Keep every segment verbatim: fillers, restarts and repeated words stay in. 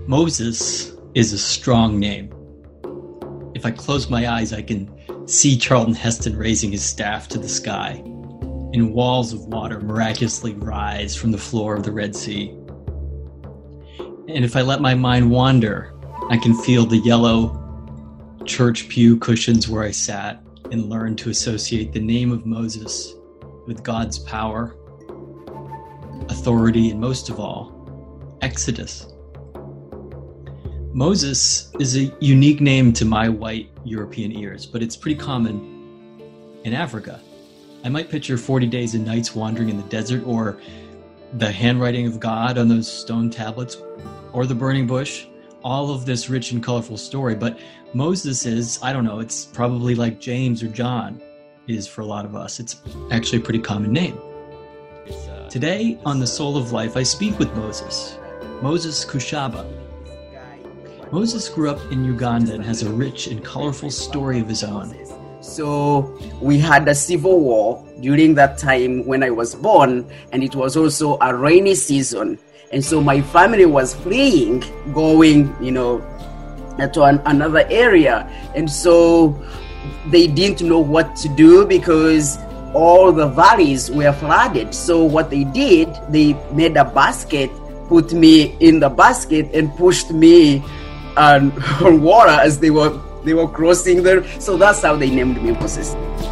Moses is a strong name. If I close my eyes, I can see Charlton Heston raising his staff to the sky, and walls of water miraculously rise from the floor of the Red Sea. And if I let my mind wander, I can feel the yellow church pew cushions where I sat and learn to associate the name of Moses with God's power, authority, and most of all, Exodus. Moses is a unique name to my white European ears, but it's pretty common in Africa. I might picture forty days and nights wandering in the desert, or the handwriting of God on those stone tablets, or the burning bush, all of this rich and colorful story. But Moses is, I don't know, it's probably like James or John is for a lot of us. It's actually a pretty common name. Today on The Soul of Life, I speak with Moses, Moses Kushaba. Moses grew up in Uganda and has a rich and colorful story of his own. So we had a civil war during that time when I was born, and it was also a rainy season. And so my family was fleeing, going, you know, to an, another area. And so they didn't know what to do because all the valleys were flooded. So what they did, they made a basket, put me in the basket, and pushed me on, on water as they were they were crossing there. So that's how they named me Moses.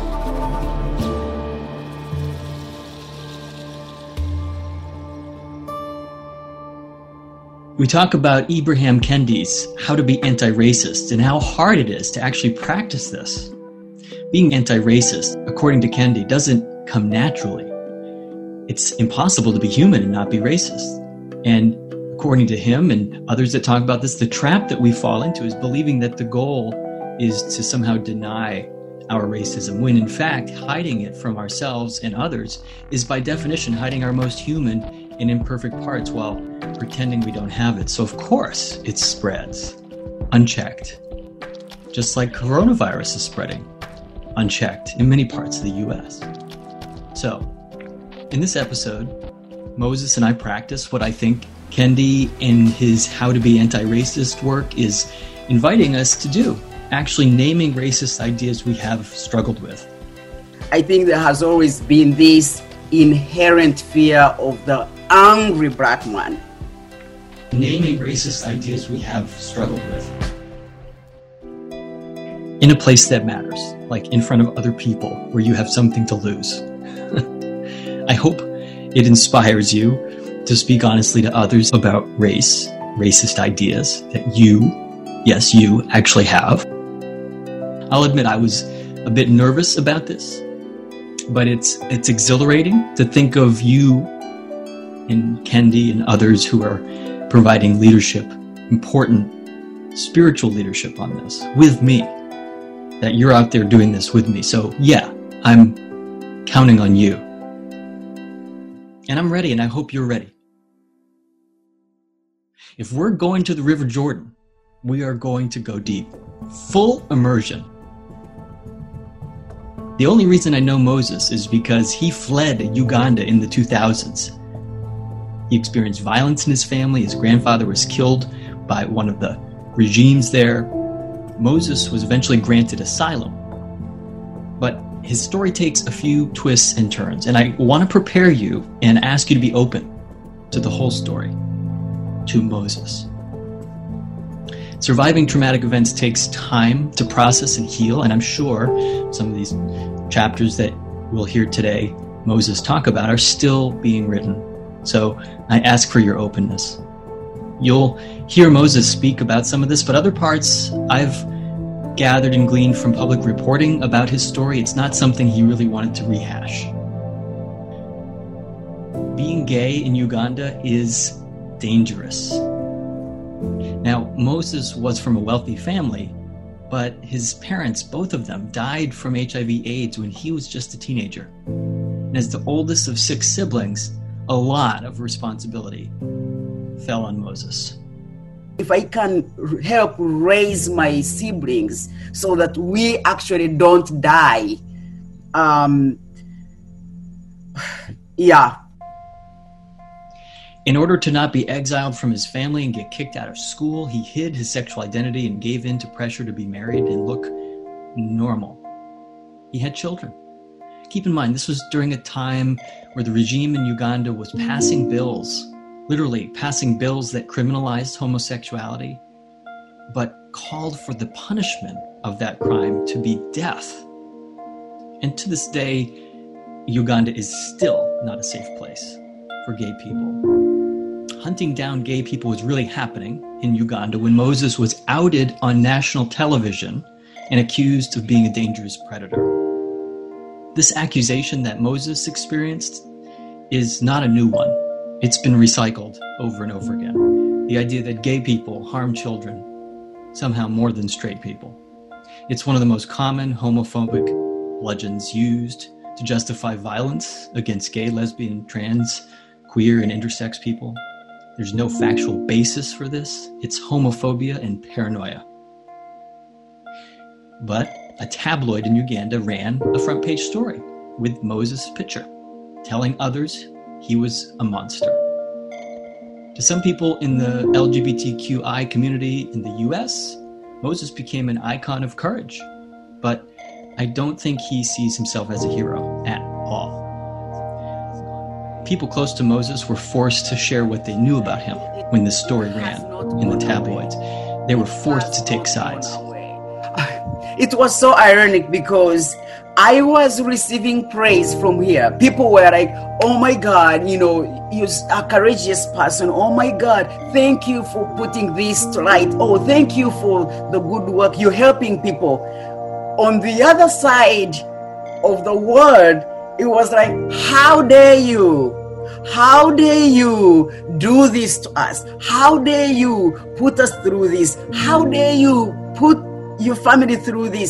We talk about Ibram Kendi's How to Be Anti-Racist and how hard it is to actually practice this. Being anti-racist, according to Kendi, doesn't come naturally. It's impossible to be human and not be racist. And according to him and others that talk about this, the trap that we fall into is believing that the goal is to somehow deny our racism, when in fact hiding it from ourselves and others is by definition hiding our most human and imperfect parts while pretending we don't have it. So of course it spreads unchecked, just like coronavirus is spreading unchecked in many parts of the U S. So in this episode, Moses and I practice what I think Kendi in his How to Be Anti-Racist work is inviting us to do, actually naming racist ideas we have struggled with. I think there has always been this inherent fear of the angry black man. Naming racist ideas we have struggled with. In a place that matters, like in front of other people where you have something to lose. I hope it inspires you to speak honestly to others about race, racist ideas that you, yes, you actually have. I'll admit I was a bit nervous about this, but it's it's exhilarating to think of you and Kendi and others who are providing leadership, important spiritual leadership on this with me, that you're out there doing this with me. So yeah, I'm counting on you. And I'm ready, and I hope you're ready. If we're going to the River Jordan, we are going to go deep. Full immersion. The only reason I know Moses is because he fled Uganda in the two thousands. He experienced violence in his family. His grandfather was killed by one of the regimes there. Moses was eventually granted asylum. But his story takes a few twists and turns, and I want to prepare you and ask you to be open to the whole story, to Moses. Surviving traumatic events takes time to process and heal, and I'm sure some of these chapters that we'll hear today Moses talk about are still being written. So I ask for your openness. You'll hear Moses speak about some of this, but other parts I've gathered and gleaned from public reporting about his story. It's not something he really wanted to rehash. Being gay in Uganda is dangerous. Now, Moses was from a wealthy family, but his parents, both of them, died from H I V AIDS when he was just a teenager. And as the oldest of six siblings, a lot of responsibility fell on Moses. If I can help raise my siblings so that we actually don't die, um, yeah. In order to not be exiled from his family and get kicked out of school, he hid his sexual identity and gave in to pressure to be married and look normal. He had children. Keep in mind, this was during a time where the regime in Uganda was passing bills, literally passing bills that criminalized homosexuality, but called for the punishment of that crime to be death. And to this day, Uganda is still not a safe place for gay people. Hunting down gay people was really happening in Uganda when Moses was outed on national television and accused of being a dangerous predator. This accusation that Moses experienced is not a new one. It's been recycled over and over again. The idea that gay people harm children somehow more than straight people. It's one of the most common homophobic legends used to justify violence against gay, lesbian, trans, queer, and intersex people. There's no factual basis for this. It's homophobia and paranoia. But a tabloid in Uganda ran a front page story with Moses' picture, telling others he was a monster. To some people in the L G B T Q I community in the U S, Moses became an icon of courage, but I don't think he sees himself as a hero at all. People close to Moses were forced to share what they knew about him when this story ran in the tabloids. They were forced to take sides. It was so ironic because I was receiving praise from here. People were like, oh my God, you know, you're a courageous person. Oh my God, thank you for putting this to light. Oh, thank you for the good work. You're helping people. On the other side of the world, it was like, how dare you? How dare you do this to us? How dare you put us through this? How dare you put your family through this?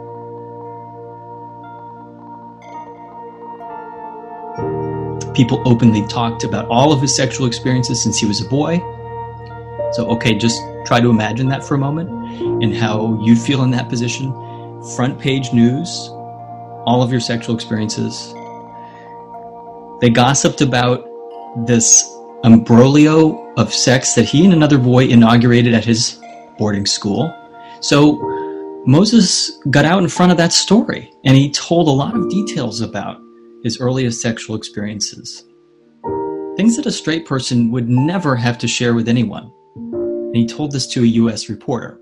People openly talked about all of his sexual experiences since he was a boy. So, okay, just try to imagine that for a moment and how you'd feel in that position. Front page news, all of your sexual experiences. They gossiped about this imbroglio of sex that he and another boy inaugurated at his boarding school. So Moses got out in front of that story, and he told a lot of details about his earliest sexual experiences. Things that a straight person would never have to share with anyone. And he told this to a U S reporter.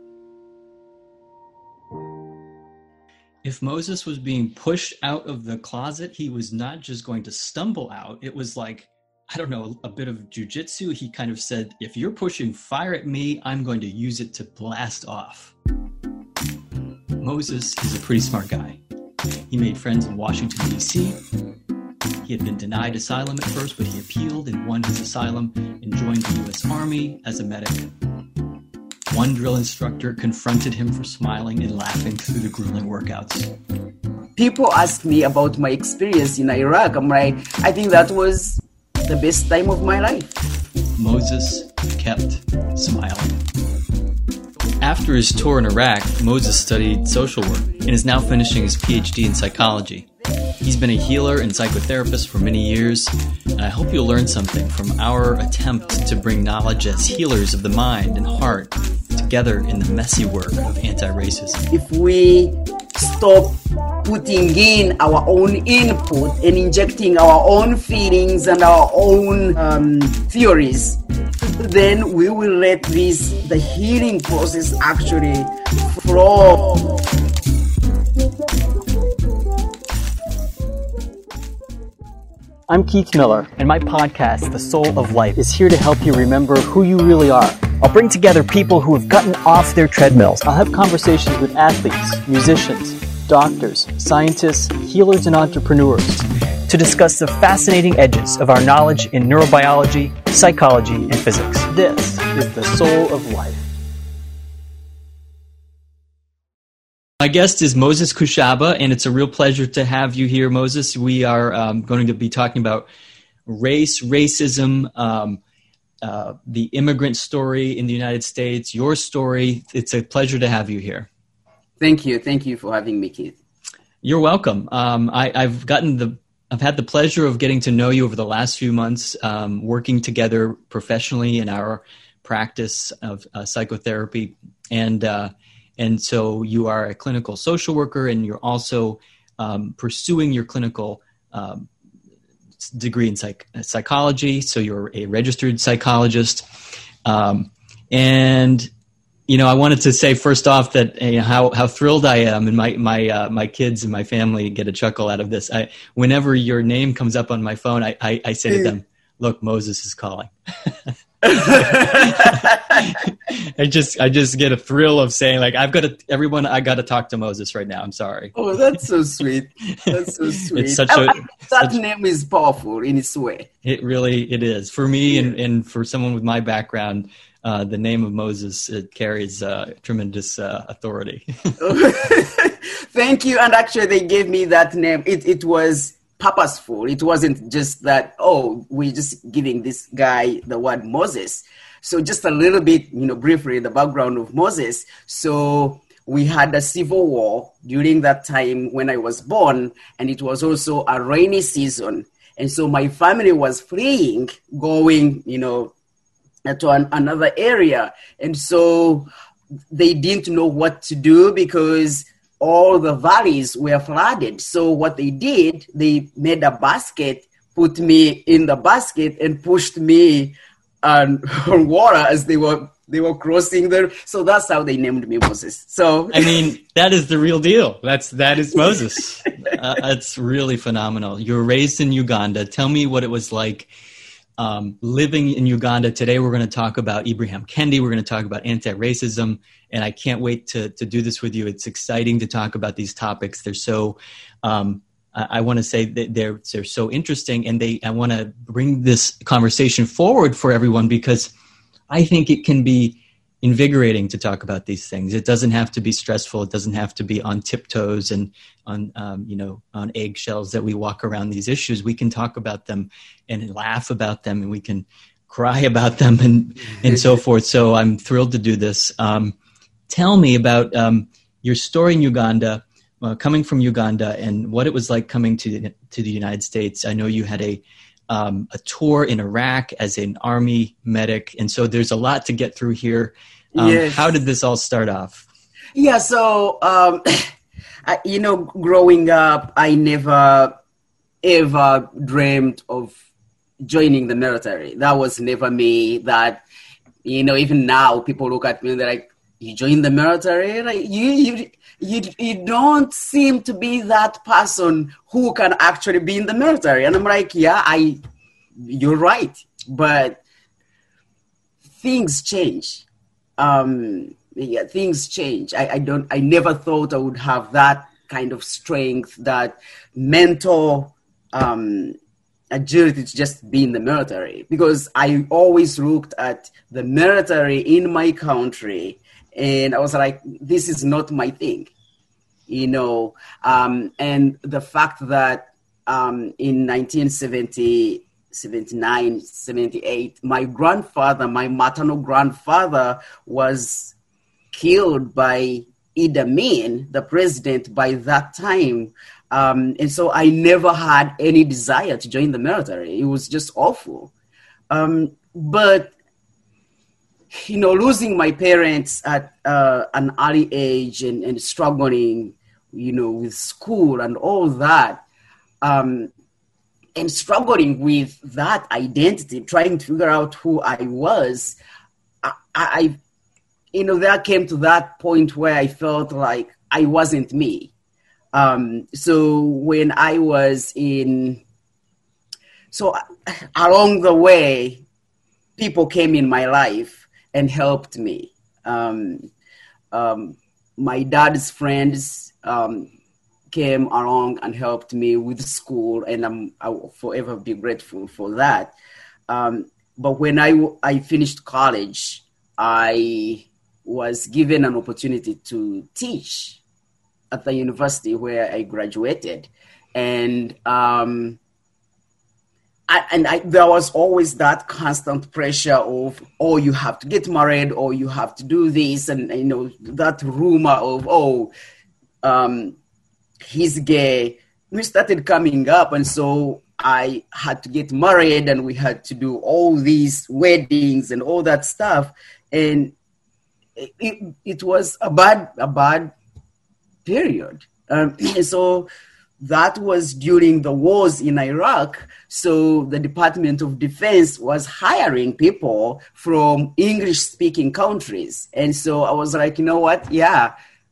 If Moses was being pushed out of the closet, he was not just going to stumble out. It was like, I don't know, a bit of jujitsu. He kind of said, if you're pushing fire at me, I'm going to use it to blast off. Moses is a pretty smart guy. He made friends in Washington, D C He had been denied asylum at first, but he appealed and won his asylum and joined the U S Army as a medic. One drill instructor confronted him for smiling and laughing through the grueling workouts. People ask me about my experience in Iraq. I'm like, I think that was the best time of my life. Moses kept smiling. After his tour in Iraq, Moses studied social work and is now finishing his P H D in psychology. He's been a healer and psychotherapist for many years, and I hope you'll learn something from our attempt to bring knowledge as healers of the mind and heart together in the messy work of anti-racism. If we stop putting in our own input and injecting our own feelings and our own um, theories, then we will let this, the healing process actually flow. I'm Keith Miller, and my podcast, The Soul of Life, is here to help you remember who you really are. I'll bring together people who have gotten off their treadmills. I'll have conversations with athletes, musicians, doctors, scientists, healers, and entrepreneurs to discuss the fascinating edges of our knowledge in neurobiology, psychology, and physics. This is The Soul of Life. My guest is Moses Kushaba, and it's a real pleasure to have you here, Moses. We are um, going to be talking about race, racism, um, uh, the immigrant story in the United States, your story. It's a pleasure to have you here. Thank you. Thank you for having me, Keith. You're welcome. Um, I, I've gotten the I've had the pleasure of getting to know you over the last few months, um, working together professionally in our practice of uh, psychotherapy. And uh, and so you are a clinical social worker, and you're also um, pursuing your clinical um, degree in psych- psychology. So you're a registered psychologist. Um, and You know, I wanted to say first off that uh, how how thrilled I am, and my my uh, my kids and my family get a chuckle out of this. I, whenever your name comes up on my phone, I, I, I say to them, "Look, Moses is calling." I just I just get a thrill of saying, like, I've got to everyone I got to talk to Moses right now. I'm sorry. Oh, that's so sweet. That's so sweet. It's such a, I, I, that such, name is powerful in its way. It really it is for me, yeah. and and for someone with my background. Uh, the name of Moses, it carries uh, tremendous uh, authority. Thank you. And actually, they gave me that name. It it was purposeful. It wasn't just that, oh, we're just giving this guy the word Moses. So just a little bit, you know, briefly, the background of Moses. So we had a civil war during that time when I was born, and it was also a rainy season. And so my family was fleeing, going, you know, to an, another area. And so they didn't know what to do because all the valleys were flooded. So what they did, they made a basket, put me in the basket, and pushed me on, on water as they were they were crossing there. So that's how they named me Moses. So I mean, that is the real deal. That's that is Moses. uh, it's really phenomenal. You were raised in Uganda. Tell me what it was like Um, living in Uganda. Today we're going to talk about Ibram Kendi. We're going to talk about anti-racism, and I can't wait to to do this with you. It's exciting to talk about these topics. They're so, um, I, I want to say that they're they're so interesting, and they I want to bring this conversation forward for everyone because I think it can be invigorating to talk about these things. It doesn't have to be stressful. It doesn't have to be on tiptoes and on, um, you know, on eggshells that we walk around these issues. We can talk about them and laugh about them, and we can cry about them and, and so forth. So I'm thrilled to do this. Um, tell me about um, your story in Uganda, uh, coming from Uganda, and what it was like coming to the, to the United States. I know you had a Um, a tour in Iraq as an army medic. And so there's a lot to get through here. Um, yes. How did this all start off? Yeah, so, um, I, you know, growing up, I never, ever dreamed of joining the military. That was never me. That, you know, even now people look at me and they're like, you joined the military? Like, you, you, you, you don't seem to be that person who can actually be in the military. And I'm like, yeah, I, you're right. But things change. Um, yeah, things change. I, I don't, I never thought I would have that kind of strength, that mental um, agility to just be in the military. Because I always looked at the military in my country and I was like, this is not my thing, you know. Um, and the fact that um, in nineteen seventy, seventy-nine, seventy-eight, my grandfather, my maternal grandfather was killed by Idi Amin, the president, by that time. Um, and so I never had any desire to join the military. It was just awful. Um, but you know, losing my parents at uh, an early age and, and struggling, you know, with school and all that, um, and struggling with that identity, trying to figure out who I was, I, I, you know, there came to that point where I felt like I wasn't me. Um, so when I was in, so along the way, people came in my life and helped me. Um, um, my dad's friends um, came along and helped me with school, and I'm, I will forever be grateful for that. Um, but when I, I finished college, I was given an opportunity to teach at the university where I graduated. And um, I, and I, there was always that constant pressure of, oh, you have to get married, or you have to do this, and you know that rumor of, oh, um, he's gay, we started coming up, and so I had to get married, and we had to do all these weddings and all that stuff, and it, it, it was a bad a bad period. Um, and so that was during the wars in Iraq. So the Department of Defense was hiring people from English-speaking countries, and so I was like, you know what? Yeah,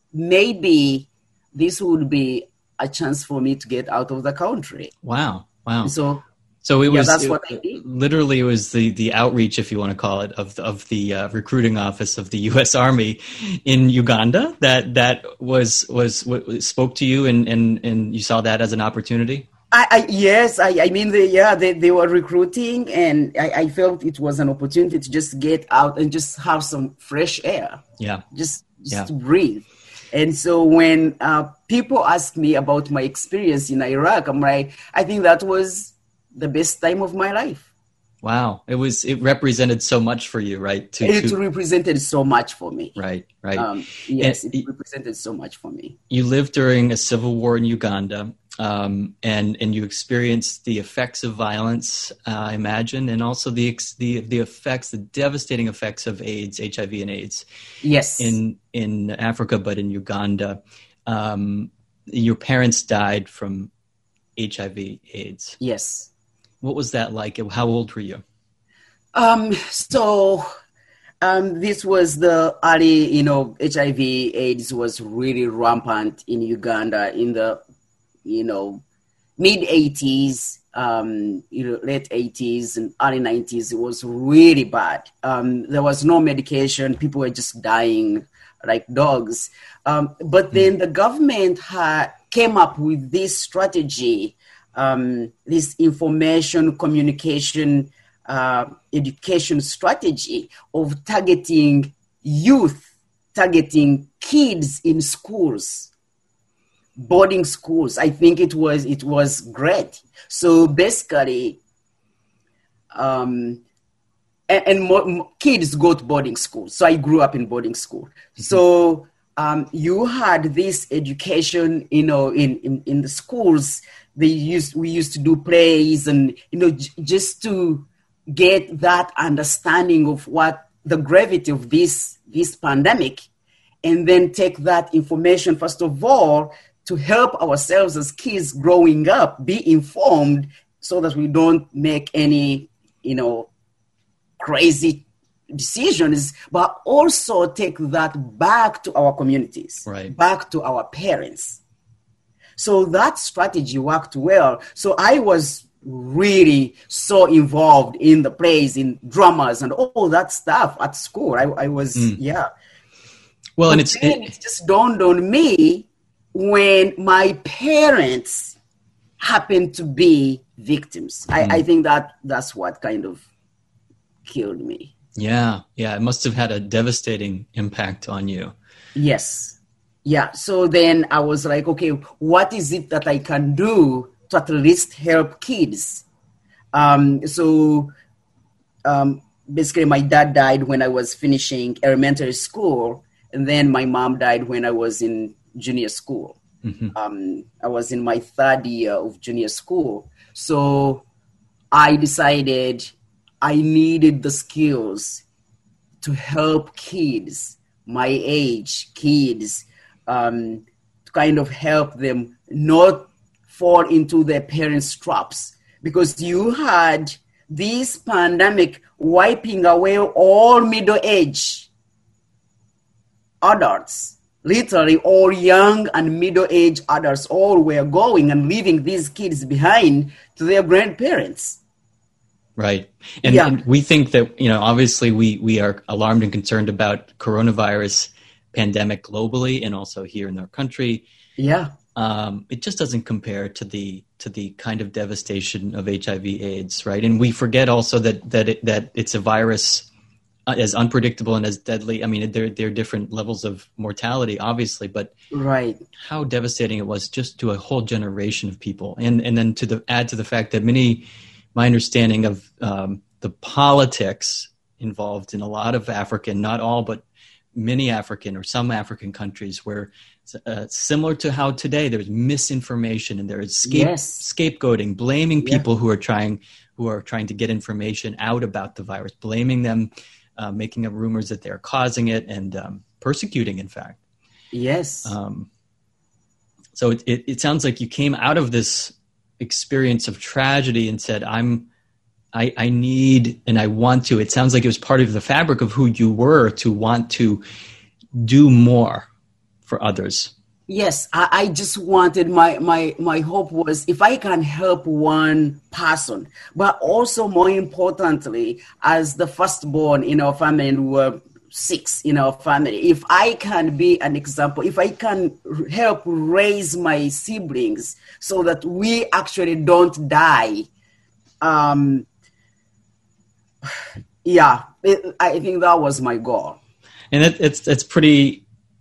maybe this would be a chance for me to get out of the country. Wow. Wow. So, so it yeah, was that's it, what I did. Literally, it was the, the outreach, if you want to call it, of the, of the uh, recruiting office of the U S Army in Uganda that that was was what spoke to you, and, and, and you saw that as an opportunity. I, I yes, I, I mean, they, yeah, they, they were recruiting, and I, I felt it was an opportunity to just get out and just have some fresh air. Yeah, just just yeah. to breathe. And so when uh, people ask me about my experience in Iraq, I'm like, I think that was the best time of my life. Wow. It was, it represented so much for you, right? To, it to... represented so much for me. Right, right. Um, yes, and it represented so much for me. You lived during a civil war in Uganda, um, and, and you experienced the effects of violence, uh, I imagine, and also the, the, the effects, the devastating effects of AIDS, H I V and AIDS. Yes. In, in Africa, but in Uganda. Um, your parents died from H I V AIDS. Yes. What was that like? How old were you? Um, so um, this was the early, you know, H I V AIDS was really rampant in Uganda in the, you know, mid eighties, um, you know, late eighties and early nineties. It was really bad. Um, there was no medication. People were just dying like dogs. Um, but then the government ha- came up with this strategy, um, this information communication uh, education strategy of targeting youth, targeting kids in schools, boarding schools. I think it was it was great. So basically, um, and, and more, kids go to boarding school. So I grew up in boarding school. Mm-hmm. So um, you had this education, you know, in, in, in the schools. They used we used to do plays, and you know, j- just to get that understanding of what the gravity of this this pandemic, and then take that information first of all to help ourselves as kids growing up be informed, so that we don't make any, you know, crazy decisions, but also take that back to our communities, right, back to our parents. So that strategy worked well. So I was really so involved in the plays, in dramas and all that stuff at school. I, I was, mm. yeah. Well, but and it's then it, it just dawned on me when my parents happened to be victims. Mm. I, I think that that's what kind of killed me. Yeah, yeah. It must have had a devastating impact on you. Yes. Yeah, so then I was like, okay, what is it that I can do to at least help kids? Um, so um, basically my dad died when I was finishing elementary school, and then my mom died when I was in junior school. Mm-hmm. Um, I was in my third year of junior school. So I decided I needed the skills to help kids, my age kids, Um, to kind of help them not fall into their parents' traps, because you had this pandemic wiping away all middle-aged adults. Literally, all young and middle-aged adults all were going and leaving these kids behind to their grandparents. Right. And, yeah. and we think that, you know, obviously we, we are alarmed and concerned about coronavirus pandemic globally and also here in our country. Yeah. Um, it just doesn't compare to the to the kind of devastation of H I V AIDS, right? And we forget also that that it, that it's a virus uh, as unpredictable and as deadly. I mean, there there are different levels of mortality, obviously, but right, how devastating it was just to a whole generation of people, and and then to the add to the fact that many, my understanding of um, the politics involved in a lot of African, not all, but many African or some African countries where uh, similar to how today there's misinformation and there's scape, yes. scapegoating, blaming Yeah. people who are trying who are trying to get information out about the virus, blaming them, uh, making up rumors that they're causing it, and um, persecuting, in fact. Yes. Um, so it, it, it sounds like you came out of this experience of tragedy and said, I'm, I, I need, and I want to, it sounds like it was part of the fabric of who you were to want to do more for others. Yes, I, I just wanted my, my, my hope was if I can help one person, but also more importantly, as the firstborn in our family, and we were six in our family, if I can be an example, if I can help raise my siblings so that we actually don't die, um, yeah, it, I think that was my goal. And it, it's it's pretty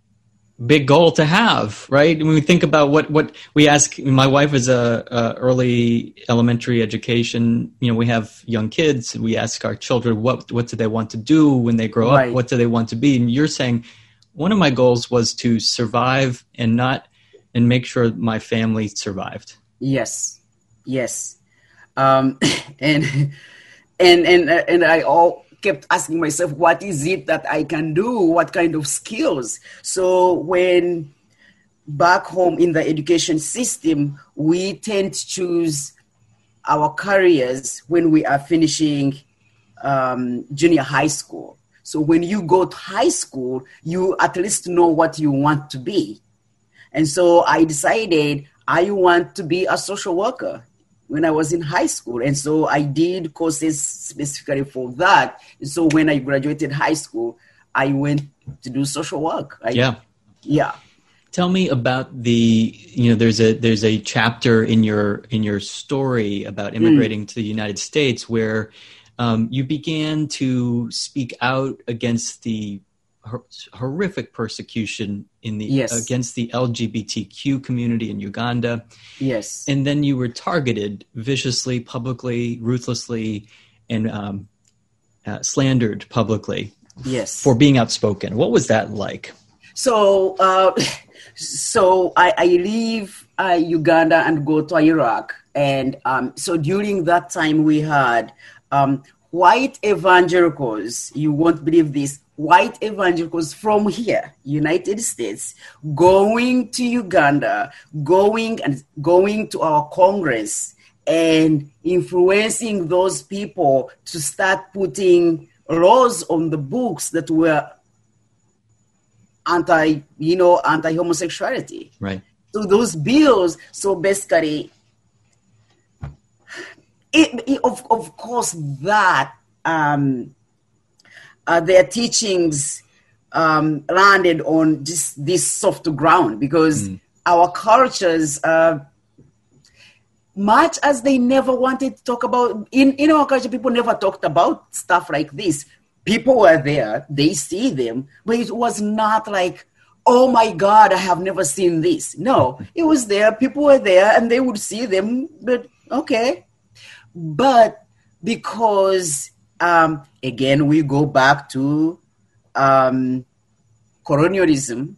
big goal to have, right? When we think about what, what we ask, my wife is a, a early elementary education, you know, we have young kids, we ask our children, what, what do they want to do when they grow Right. up? What do they want to be? And you're saying one of my goals was to survive and not, and make sure my family survived. Yes. Yes. Um, and, and, and, and I all, kept asking myself, what is it that I can do? What kind of skills? So when back home in the education system, we tend to choose our careers when we are finishing um, junior high school. So when you go to high school, you at least know what you want to be. And so I decided I want to be a social worker when I was in high school. And so I did courses specifically for that. And so when I graduated high school, I went to do social work. I, yeah. Yeah. Tell me about the, you know, there's a, there's a chapter in your, in your story about immigrating mm. to the United States where um, you began to speak out against the hor- horrific persecution in the, yes. against the L G B T Q community in Uganda. Yes. And then you were targeted viciously, publicly, ruthlessly, and um, uh, slandered publicly. Yes. For being outspoken. What was that like? So, uh, so I, I leave uh, Uganda and go to Iraq. And um, so during that time we had um, white evangelicals, you won't believe this, white evangelicals from here, United States, going to Uganda, going and going to our Congress and influencing those people to start putting laws on the books that were anti, you know, anti-homosexuality. Right. So those bills, so basically, it, it, of, of course, that um, uh, their teachings um, landed on just this soft ground because mm. our cultures, uh, much as they never wanted to talk about, in, in our culture, people never talked about stuff like this. People were there, they see them, but it was not like, oh my God, I have never seen this. No, it was there, people were there, and they would see them, but okay. But because, um, again, we go back to um, colonialism,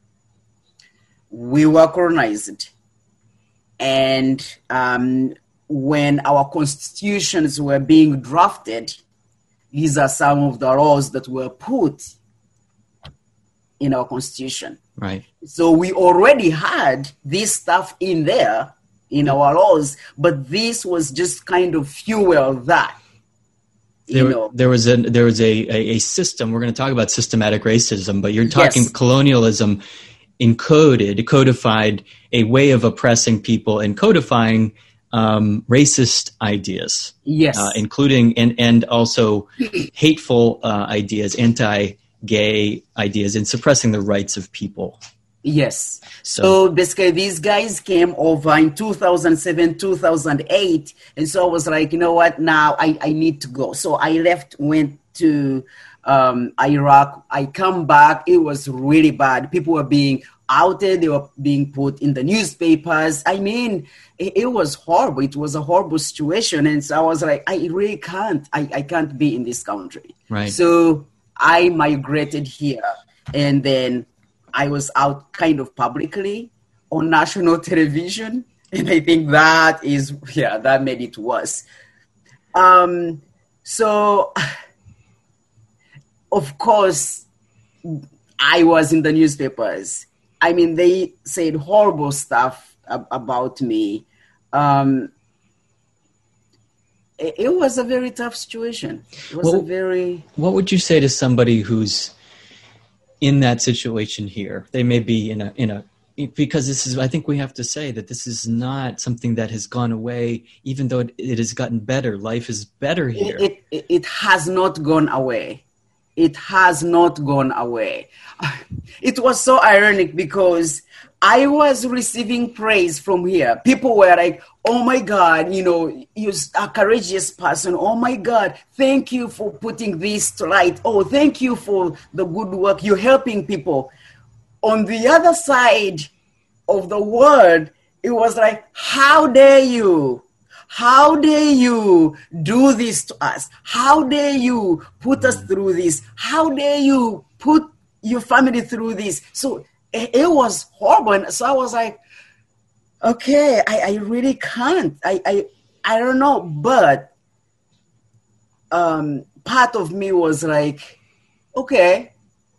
we were colonized. And um, when our constitutions were being drafted, these are some of the laws that were put in our constitution. Right. So we already had this stuff in there in our laws, but this was just kind of fuel that. You there, know. there was a there was a, a, a system. We're going to talk about systematic racism, but you're talking yes. colonialism encoded, codified a way of oppressing people and codifying um, racist ideas. Yes. Uh, including and, and also hateful uh, ideas, anti-gay ideas, and suppressing the rights of people. Yes. So, so basically these guys came over in two thousand seven, two thousand eight. And so I was like, you know what, now I, I need to go. So I left, went to um, Iraq. I come back. It was really bad. People were being outed. They were being put in the newspapers. I mean, it, it was horrible. It was a horrible situation. And so I was like, I really can't. I, I can't be in this country. Right. So I migrated here. And then I was out kind of publicly on national television. And I think that is, yeah, that made it worse. Um, so, of course, I was in the newspapers. I mean, they said horrible stuff ab- about me. Um, it, it was a very tough situation. It was well, a very... What would you say to somebody who's in that situation here? They may be in a, in a, because this is, I think we have to say that this is not something that has gone away, even though it, it has gotten better. Life is better here. It, it, it has not gone away. It has not gone away. It was so ironic because I was receiving praise from here. People were like, oh my God, you know, you're a courageous person. Oh my God, thank you for putting this to light. Oh, thank you for the good work. You're helping people. On the other side of the world, it was like, how dare you? How dare you do this to us? How dare you put us through this? How dare you put your family through this? So it, it was horrible. So I was like, okay, I, I really can't. I, I I don't know. But um, part of me was like, okay,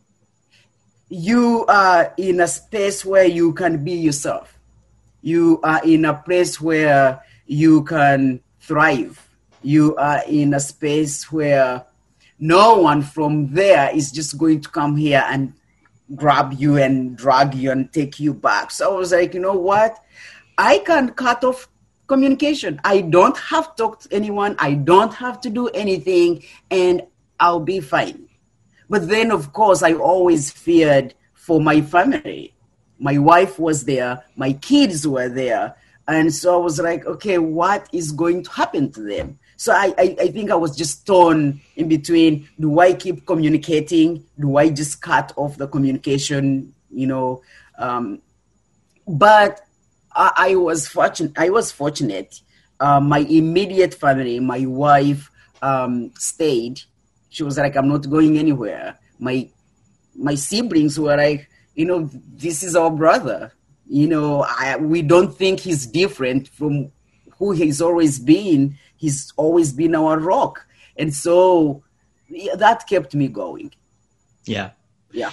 you are in a space where you can be yourself. You are in a place where you can thrive. You are in a space where no one from there is just going to come here and grab you and drag you and take you back. So I was like, you know what? I can cut off communication. I don't have to talk to anyone. I don't have to do anything, and I'll be fine. But then, of course, I always feared for my family. My wife was there. My kids were there. And so I was like, okay, what is going to happen to them? So I, I, I think I was just torn in between. Do I keep communicating? Do I just cut off the communication? You know, um, but I, I was fortunate. I was fortunate. Uh, my immediate family, my wife um, stayed. She was like, I'm not going anywhere. My my siblings were like, you know, this is our brother. You know, I, we don't think he's different from who he's always been. He's always been our rock. And so yeah, that kept me going. Yeah. Yeah.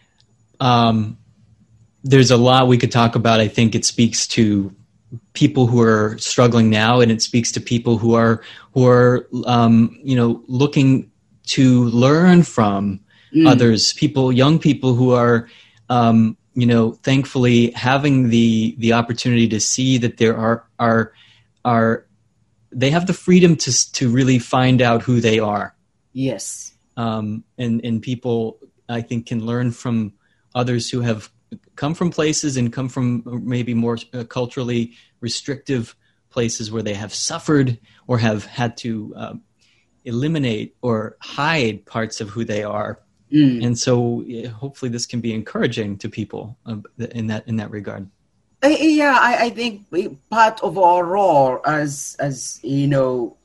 Um, there's a lot we could talk about. I think it speaks to people who are struggling now, and it speaks to people who are, who are, um, you know, looking to learn from mm. others, people, young people who are, um, you know, thankfully having the the opportunity to see that there are are are they have the freedom to to really find out who they are. Yes. Um, and and people, I think, can learn from others who have come from places and come from maybe more uh, culturally restrictive places where they have suffered or have had to uh, eliminate or hide parts of who they are. Mm. And so yeah, hopefully this can be encouraging to people um, in that in that regard. Uh, yeah, I, I think part of our role as, as you know,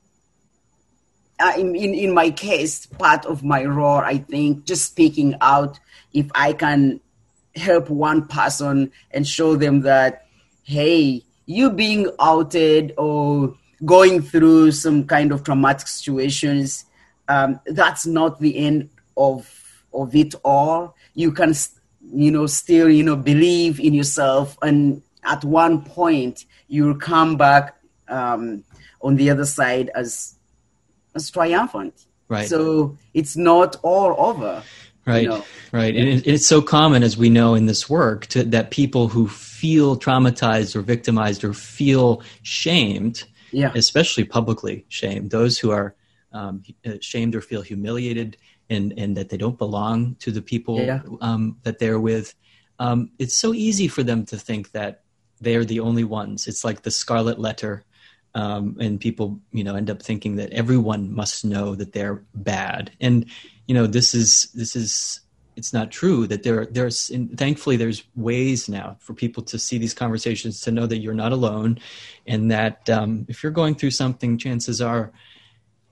uh, in, in, in my case, part of my role, I think, just speaking out, if I can help one person and show them that, hey, you being outed or going through some kind of traumatic situations, um, that's not the end of of it all. You can, you know, still, you know, believe in yourself, and at one point you'll come back um, on the other side as as triumphant. Right. So it's not all over. Right. You know? Right. And it, it's so common, as we know in this work, to, that people who feel traumatized or victimized or feel shamed, yeah, especially publicly shamed, those who are um, shamed or feel humiliated, and, and that they don't belong to the people yeah. um, that they're with. Um, it's so easy for them to think that they're the only ones. It's like the scarlet letter. Um, and people, you know, end up thinking that everyone must know that they're bad. And, you know, this is, this is, it's not true that there, there's, and thankfully there's ways now for people to see these conversations, to know that you're not alone, and that um, if you're going through something, chances are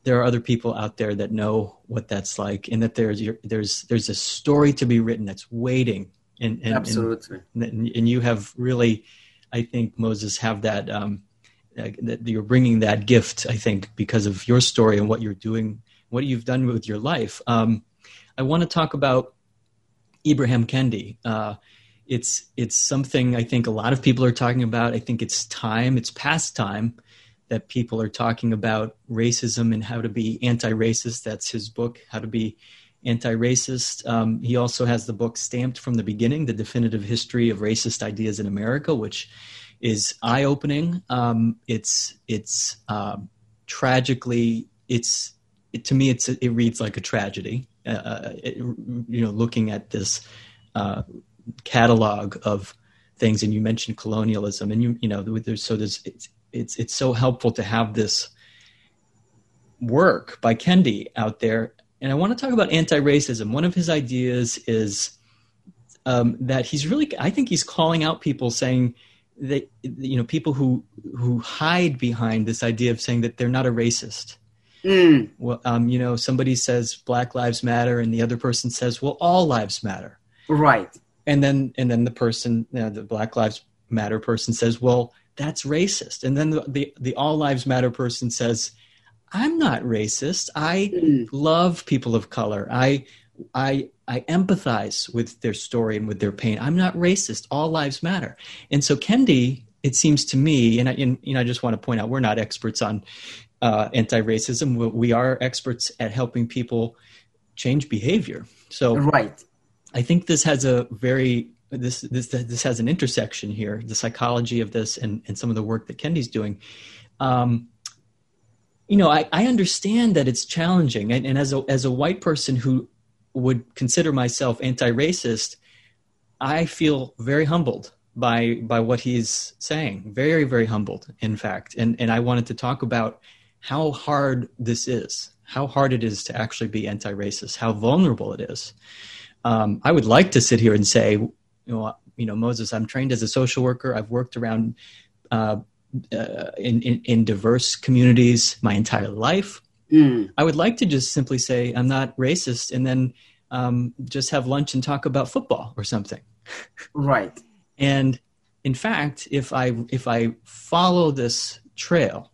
there are other people out there that know what that's like, and that there's there's there's a story to be written that's waiting. And, and Absolutely. And, and you have really, I think, Moses, have that, um, that you're bringing that gift, I think, because of your story and what you're doing, what you've done with your life. Um, I want to talk about Ibram Kendi. Uh, it's, it's something I think a lot of people are talking about. I think it's time, it's past time that people are talking about racism and how to be anti-racist. That's his book, How to Be Anti-Racist. Um, he also has the book Stamped from the Beginning, The Definitive History of Racist Ideas in America, which is eye-opening. Um, it's it's uh, tragically, it's it, to me, it's it reads like a tragedy. Uh, it, you know, looking at this uh, catalog of things, and you mentioned colonialism, and you you know, there's so there's it's it's it's so helpful to have this work by Kendi out there. And I want to talk about anti-racism. One of his ideas is um, that he's really, I think he's calling out people, saying that, you know, people who who hide behind this idea of saying that they're not a racist. Mm. Well, um, you know, somebody says Black Lives Matter, and the other person says, well, all lives matter. Right. And then and then the person, you know, the Black Lives Matter person says, well, that's racist. And then the the, the all lives matter person says, I'm not racist. I mm. love people of color. I, I, I empathize with their story and with their pain. I'm not racist. All lives matter. And so Kendi, it seems to me, and I, and, you know, I just want to point out, we're not experts on uh, anti-racism. We, we are experts at helping people change behavior. So right. I think this has a very this this this has an intersection here, the psychology of this and, and some of the work that Kendi's doing. Um, You know, I, I understand that it's challenging. And, and as a as a white person who would consider myself anti-racist, I feel very humbled by by what he's saying. Very, very humbled, in fact. And and I wanted to talk about how hard this is, how hard it is to actually be anti-racist, how vulnerable it is. Um, I would like to sit here and say, you know, you know, Moses, I'm trained as a social worker. I've worked around uh Uh, in, in, in diverse communities my entire life. Mm. I would like to just simply say I'm not racist and then um, just have lunch and talk about football or something. Right. And in fact, if I if I follow this trail,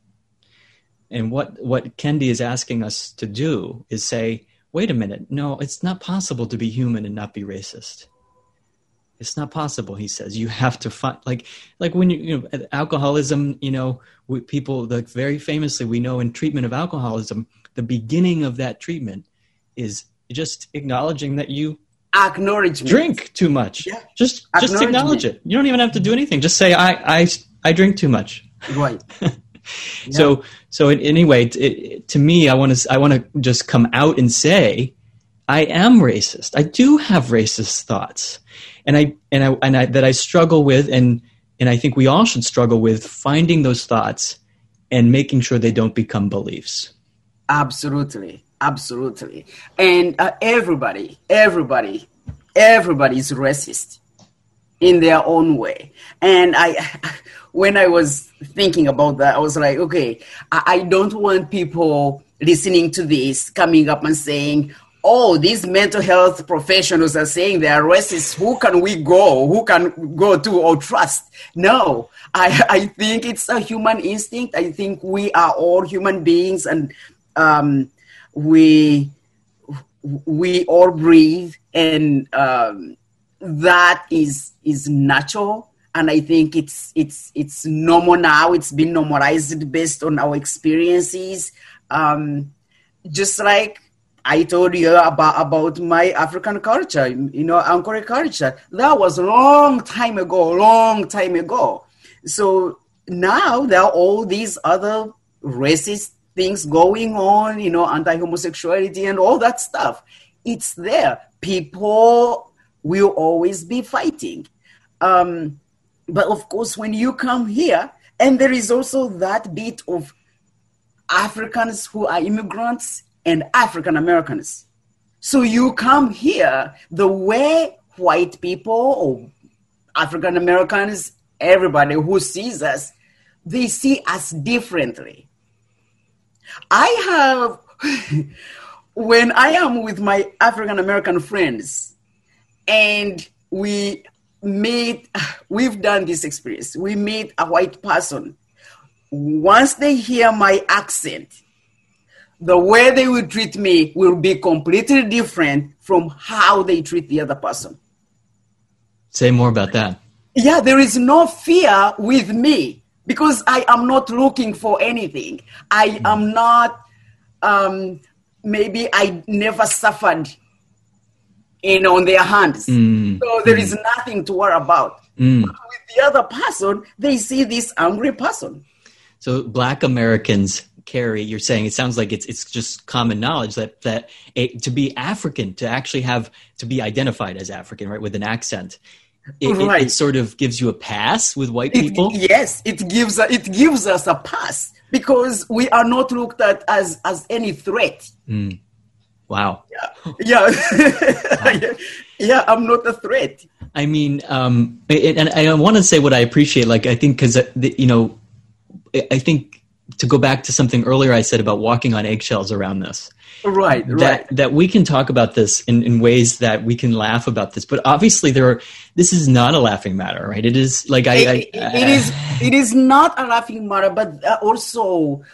and what what Kendi is asking us to do is say, wait a minute, no, it's not possible to be human and not be racist. It's not possible, he says. You have to find, like, like when you, you know, alcoholism, you know, we, people, like very famously, we know in treatment of alcoholism, the beginning of that treatment is just acknowledging that you acknowledge drink too much. Yeah. Just, just acknowledge it. You don't even have to do anything. Just say, I, I, I drink too much. Right. Yeah. So, so anyway, it, it, to me, I want to, I want to just come out and say, I am racist. I do have racist thoughts. And I and I and I that I struggle with, and and I think we all should struggle with finding those thoughts and making sure they don't become beliefs. Absolutely, absolutely. And uh, everybody, everybody, everybody is racist in their own way. And I, when I was thinking about that, I was like, okay, I, I don't want people listening to this coming up and saying, oh, these mental health professionals are saying they are racist. Who can we go? Who can go to or trust? No, I, I think it's a human instinct. I think we are all human beings, and um, we we all breathe, and um, that is is natural. And I think it's it's it's normal now. It's been normalized based on our experiences, um, just like I told you about, about my African culture, you know, Ankara culture. That was a long time ago, long time ago. So now there are all these other racist things going on, you know, anti-homosexuality and all that stuff. It's there. People will always be fighting. Um, but of course, when you come here, and there is also that bit of Africans who are immigrants and African Americans. So you come here, the way white people or African Americans, everybody who sees us, they see us differently. I have, when I am with my African American friends and we meet, we've done this experience. We meet a white person. Once they hear my accent, the way they will treat me will be completely different from how they treat the other person. Say more about that. Yeah, there is no fear with me because I am not looking for anything. I mm. am not, um, maybe I never suffered in on their hands. Mm. So there mm. is nothing to worry about. Mm. But with the other person, they see this angry person. So Black Americans, Carrie, you're saying it sounds like it's it's just common knowledge that that a, to be African, to actually have to be identified as African, right, with an accent, it, right. it, it sort of gives you a pass with white people. It, yes, it gives it gives us a pass because we are not looked at as as any threat. Mm. Wow. Yeah, yeah. wow. yeah. I'm not a threat. I mean, um, and, and I want to say what I appreciate. Like, I think because you know, I think. To go back to something earlier I said about walking on eggshells around this. Right, that, right. That we can talk about this in, in ways that we can laugh about this. But obviously there are, this is not a laughing matter, right? It is like I... It, I, I it is It is not a laughing matter, but also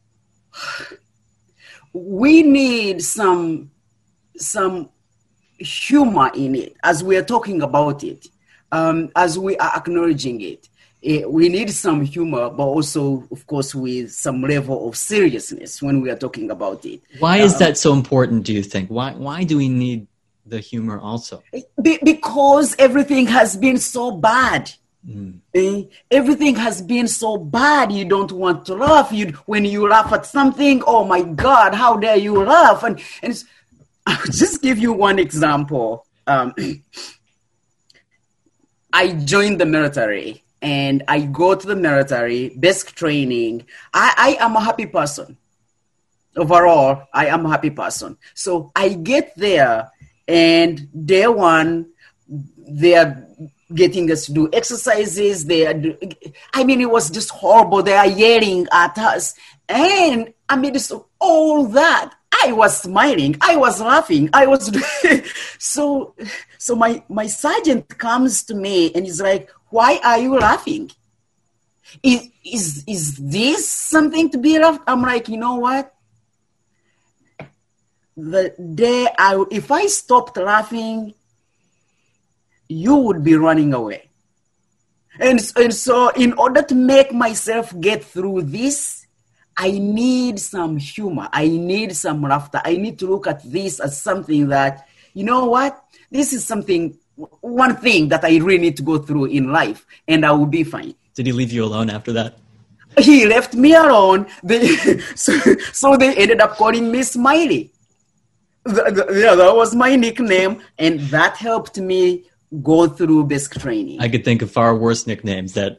we need some, some humor in it as we are talking about it, um, as we are acknowledging it. It, we need some humor, but also, of course, with some level of seriousness when we are talking about it. Why is um, that so important, do you think? Why Why do we need the humor also? Be, because everything has been so bad. Mm. Eh? Everything has been so bad. You don't want to laugh. You When you laugh at something, oh my God, how dare you laugh? And, and I'll just give you one example. Um, I joined the military. And I go to the military, basic training. I, I am a happy person. Overall, I am a happy person. So I get there, and day one, they are getting us to do exercises. They are, do, I mean, it was just horrible. They are yelling at us. And amidst all that, I was smiling. I was laughing. I was so. So my my sergeant comes to me and he's like, "Why are you laughing? Is is is this something to be laughed?" I'm like, you know what? The day I if I stopped laughing, you would be running away. And and so in order to make myself get through this, I need some humor. I need some laughter. I need to look at this as something that, you know what? This is something, one thing that I really need to go through in life, and I will be fine. Did he leave you alone after that? He left me alone. They, so, so they ended up calling me Smiley. The, the, yeah, that was my nickname, and that helped me go through basic training. I could think of far worse nicknames. That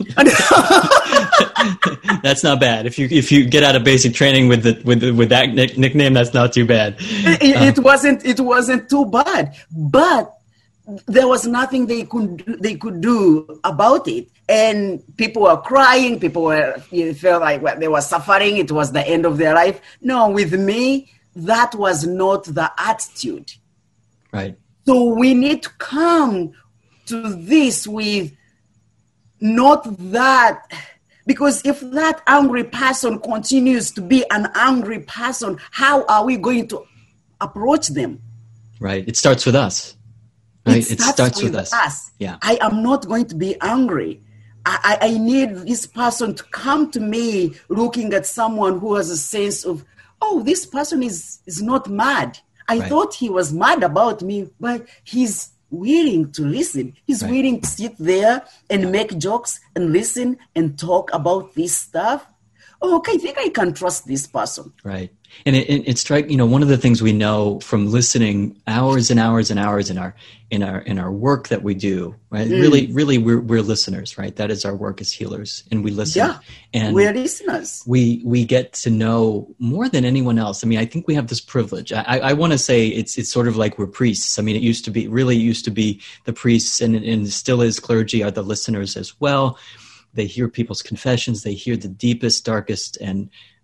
that's not bad. If you if you get out of basic training with the, with the, with that nick, nickname, that's not too bad. It, uh, it wasn't it wasn't too bad, but there was nothing they could do, they could do about it. And people were crying. People were you felt like well, they were suffering. It was the end of their life. No, with me, that was not the attitude. Right. So we need to come to this with not that, because if that angry person continues to be an angry person, how are we going to approach them? Right. It starts with us. Right. It starts, it starts with, with us. us. Yeah. I am not going to be angry. I, I, I need this person to come to me looking at someone who has a sense of, oh, this person is, is not mad. I right. thought he was mad about me, but he's willing to listen. He's right. willing to sit there and make jokes and listen and talk about this stuff. Oh, okay, I think I can trust this person. Right. And it, it, it strike, you know, one of the things we know from listening hours and hours and hours in our in our in our work that we do, right? Mm. Really, really, we're we're listeners, right? That is our work as healers, and we listen. Yeah, and we're listeners. We we get to know more than anyone else. I mean, I think we have this privilege. I, I want to say it's it's sort of like we're priests. I mean, it used to be really used to be the priests, and and still is clergy are the listeners as well. They hear people's confessions. They hear the deepest, darkest, and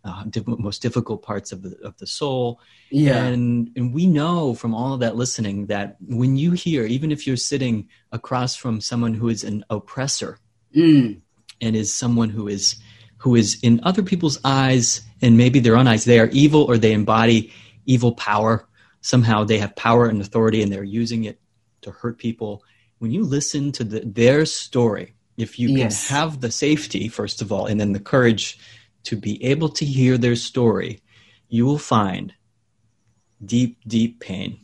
uh, diff- most difficult parts of the of the soul. Yeah. And and we know from all of that listening that when you hear, even if you're sitting across from someone who is an oppressor Mm. and is someone who is who is in other people's eyes and maybe their own eyes, they are evil or they embody evil power. Somehow they have power and authority and they're using it to hurt people. When you listen to the, their story, if you Yes. can have the safety, first of all, and then the courage to be able to hear their story, you will find deep, deep pain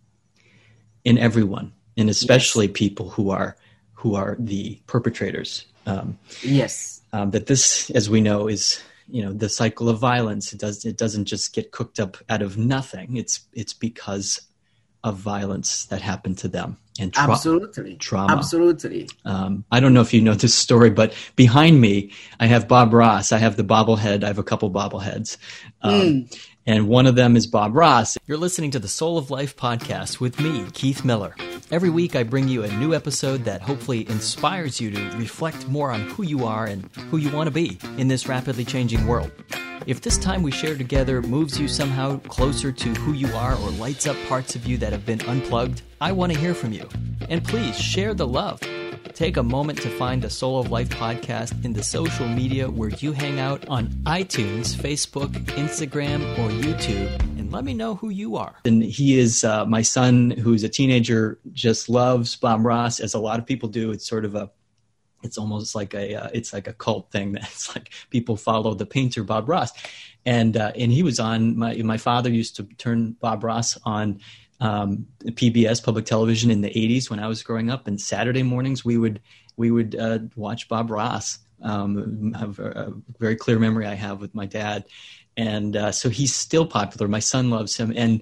in everyone, and especially yes. people who are who are the perpetrators. Um, yes. Um, that this, as we know, is you know the cycle of violence. It does it doesn't just get cooked up out of nothing. It's it's because of violence that happened to them and tra- absolutely trauma. Absolutely. Um, I don't know if you know this story, but behind me, I have Bob Ross. I have the bobblehead. I have a couple bobbleheads. Um, mm. And one of them is Bob Ross. You're listening to the Soul of Life podcast with me, Keith Miller. Every week I bring you a new episode that hopefully inspires you to reflect more on who you are and who you want to be in this rapidly changing world. If this time we share together moves you somehow closer to who you are or lights up parts of you that have been unplugged, I want to hear from you. And please share the love. Take a moment to find the Soul of Life podcast in the social media where you hang out on iTunes, Facebook, Instagram, or YouTube, and let me know who you are. And he is uh, my son, who's a teenager, just loves Bob Ross, as a lot of people do. It's sort of a It's almost like a uh, it's like a cult thing. That's like people follow the painter Bob Ross, and uh, and he was on my my father used to turn Bob Ross on um, P B S public television in the eighties when I was growing up. And Saturday mornings we would we would uh, watch Bob Ross. Um, have a, a very clear memory I have with my dad, and uh, so he's still popular. My son loves him, and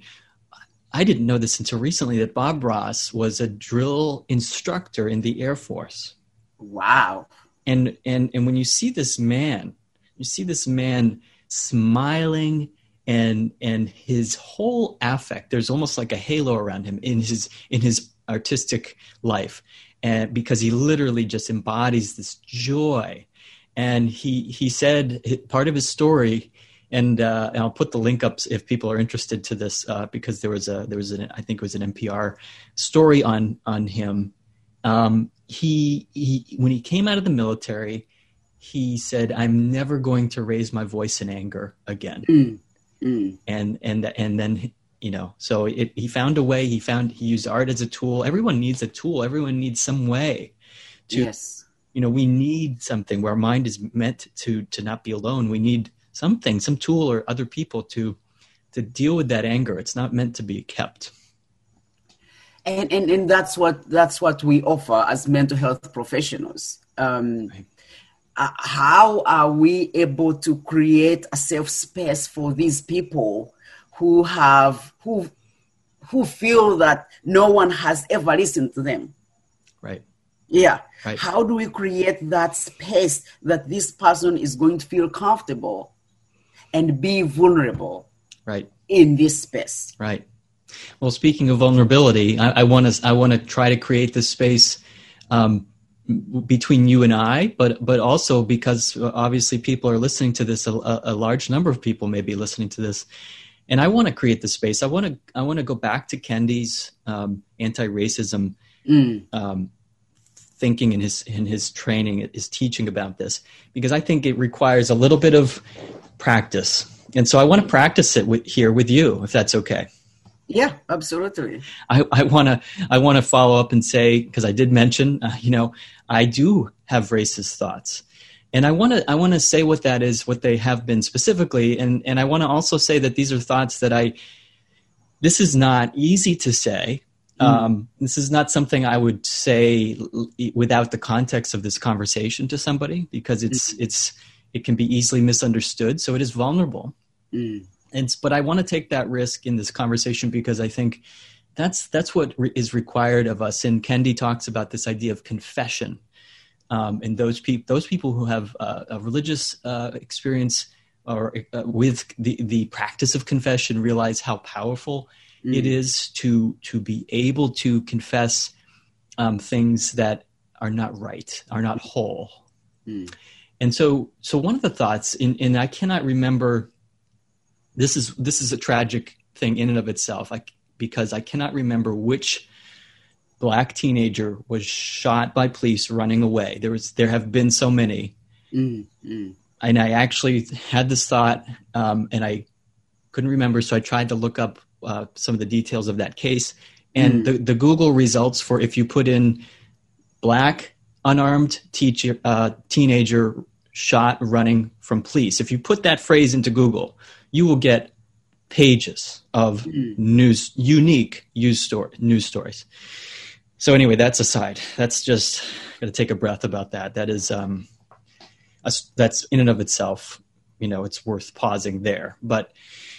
I didn't know this until recently that Bob Ross was a drill instructor in the Air Force. Wow. And, and, and when you see this man, you see this man smiling and, and his whole affect, there's almost like a halo around him in his, in his artistic life. And because he literally just embodies this joy. And he, he said part of his story, and, uh, and I'll put the link up if people are interested to this, uh, because there was a, there was an, I think it was an N P R story on, on him. Um, He, he, when he came out of the military, he said, "I'm never going to raise my voice in anger again." Mm, mm. And, and, and then, you know, so it, he found a way, he found, he used art as a tool. Everyone needs a tool. Everyone needs some way to, yes. you know, we need something where our mind is meant to, to not be alone. We need something, some tool or other people to, to deal with that anger. It's not meant to be kept. And, and and that's what that's what we offer as mental health professionals. Um, right. uh, how are we able to create a safe space for these people who have who who feel that no one has ever listened to them? Right. Yeah. Right. How do we create that space that this person is going to feel comfortable and be vulnerable? Right. In this space. Right. Well, speaking of vulnerability, I want to I want to try to create this space um, between you and I, but but also because obviously people are listening to this. A, a large number of people may be listening to this, and I want to create the space. I want to I want to go back to Kendi's um, anti-racism mm. um, thinking in his in his training, his teaching about this, because I think it requires a little bit of practice, and so I want to practice it with, here with you, if that's okay. Yeah, absolutely. I, I want to I want to follow up and say, because I did mention, uh, you know, I do have racist thoughts. And I want to I want to say what that is, what they have been specifically. And, and I want to also say that these are thoughts that I, this is not easy to say. Mm. Um, this is not something I would say without the context of this conversation to somebody, because it's mm. it's it can be easily misunderstood. So it is vulnerable. Mm. And, but I want to take that risk in this conversation because I think that's that's what re- is required of us. And Kendi talks about this idea of confession, um, and those people those people who have uh, a religious uh, experience or uh, with the, the practice of confession realize how powerful mm. it is to to be able to confess um, things that are not right, are not whole. Mm. and so, so one of the thoughts, in, and I cannot remember, this is, this is a tragic thing in and of itself, like, because I cannot remember which Black teenager was shot by police running away. There was, there have been so many. Mm-hmm. And I actually had this thought, um, and I couldn't remember. So I tried to look up uh, some of the details of that case. And mm. the, the Google results for, if you put in Black unarmed teacher, uh, teenager shot running from police, if you put that phrase into Google, you will get pages of mm. news, unique news story, news stories. So anyway, that's aside. That's just going to take a breath about that. That is, um, a, that's in and of itself, you know, it's worth pausing there. But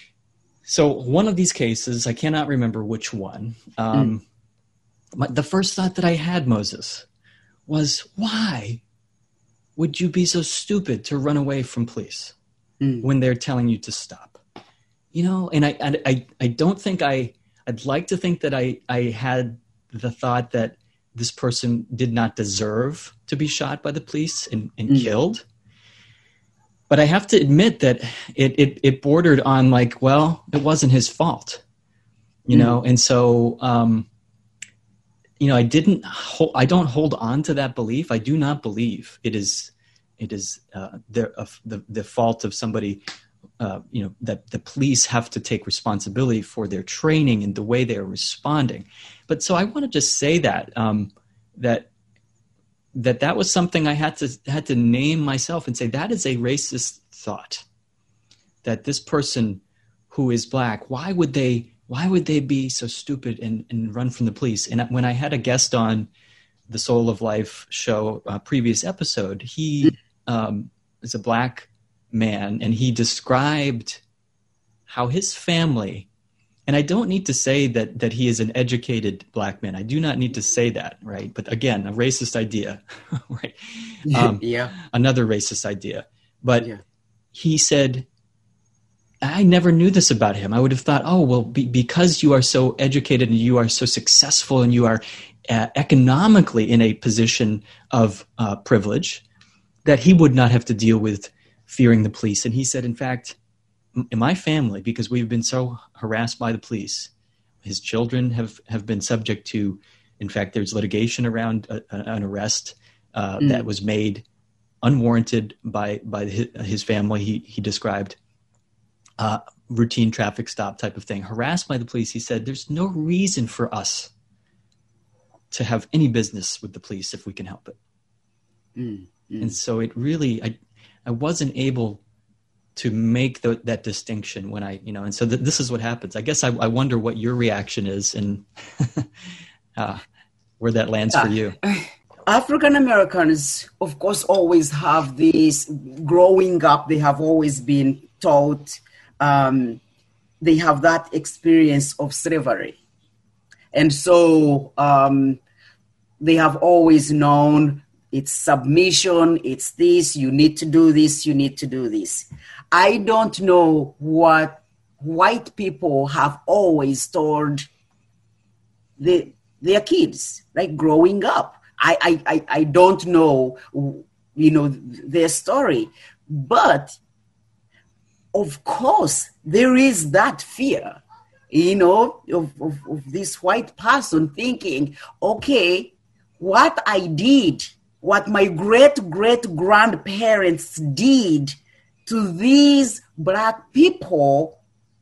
so one of these cases, I cannot remember which one. Um, mm. my, the first thought that I had, Moses, was why would you be so stupid to run away from police mm. when they're telling you to stop? You know, and I, I, I, I don't think I, I'd like to think that I, I had the thought that this person did not deserve to be shot by the police and, and mm. killed. But I have to admit that it, it, it bordered on like, well, it wasn't his fault, you mm. know? And so, um, you know, I didn't, hold, I don't hold on to that belief. I do not believe it is, it is uh, the, uh, the, the fault of somebody, uh, you know, that the police have to take responsibility for their training and the way they are responding. But so I want to just say that, um, that, that that was something I had to, had to name myself and say, that is a racist thought, that this person who is Black, why would they, why would they be so stupid and, and run from the police? And when I had a guest on the Soul of Life show, uh, previous episode, he um, is a Black man, and he described how his family, and I don't need to say that that he is an educated Black man. I do not need to say that, right? But again, a racist idea, right? Um, yeah. Another racist idea. But yeah. he said, I never knew this about him. I would have thought, oh, well, be, because you are so educated and you are so successful and you are uh, economically in a position of uh, privilege, that he would not have to deal with fearing the police. And he said, in fact, in my family, because we've been so harassed by the police, his children have, have been subject to, in fact, there's litigation around a, a, an arrest uh, mm. that was made unwarranted by, by his, his family, he, he described. Uh, routine traffic stop type of thing, harassed by the police. He said, there's no reason for us to have any business with the police if we can help it. Mm, mm. And so it really, I, I wasn't able to make the, that distinction when I, you know, and so th- this is what happens. I guess I, I wonder what your reaction is and uh, where that lands yeah. for you. African Americans, of course, always have this, growing up, they have always been taught, um, they have that experience of slavery. And so um, they have always known it's submission, it's this, you need to do this, you need to do this. I don't know what white people have always told the, their kids, like growing up. I, I, I don't know, you know, their story, but of course there is that fear, you know, of, of, of this white person thinking, okay, what I did, what my great great grandparents did to these Black people,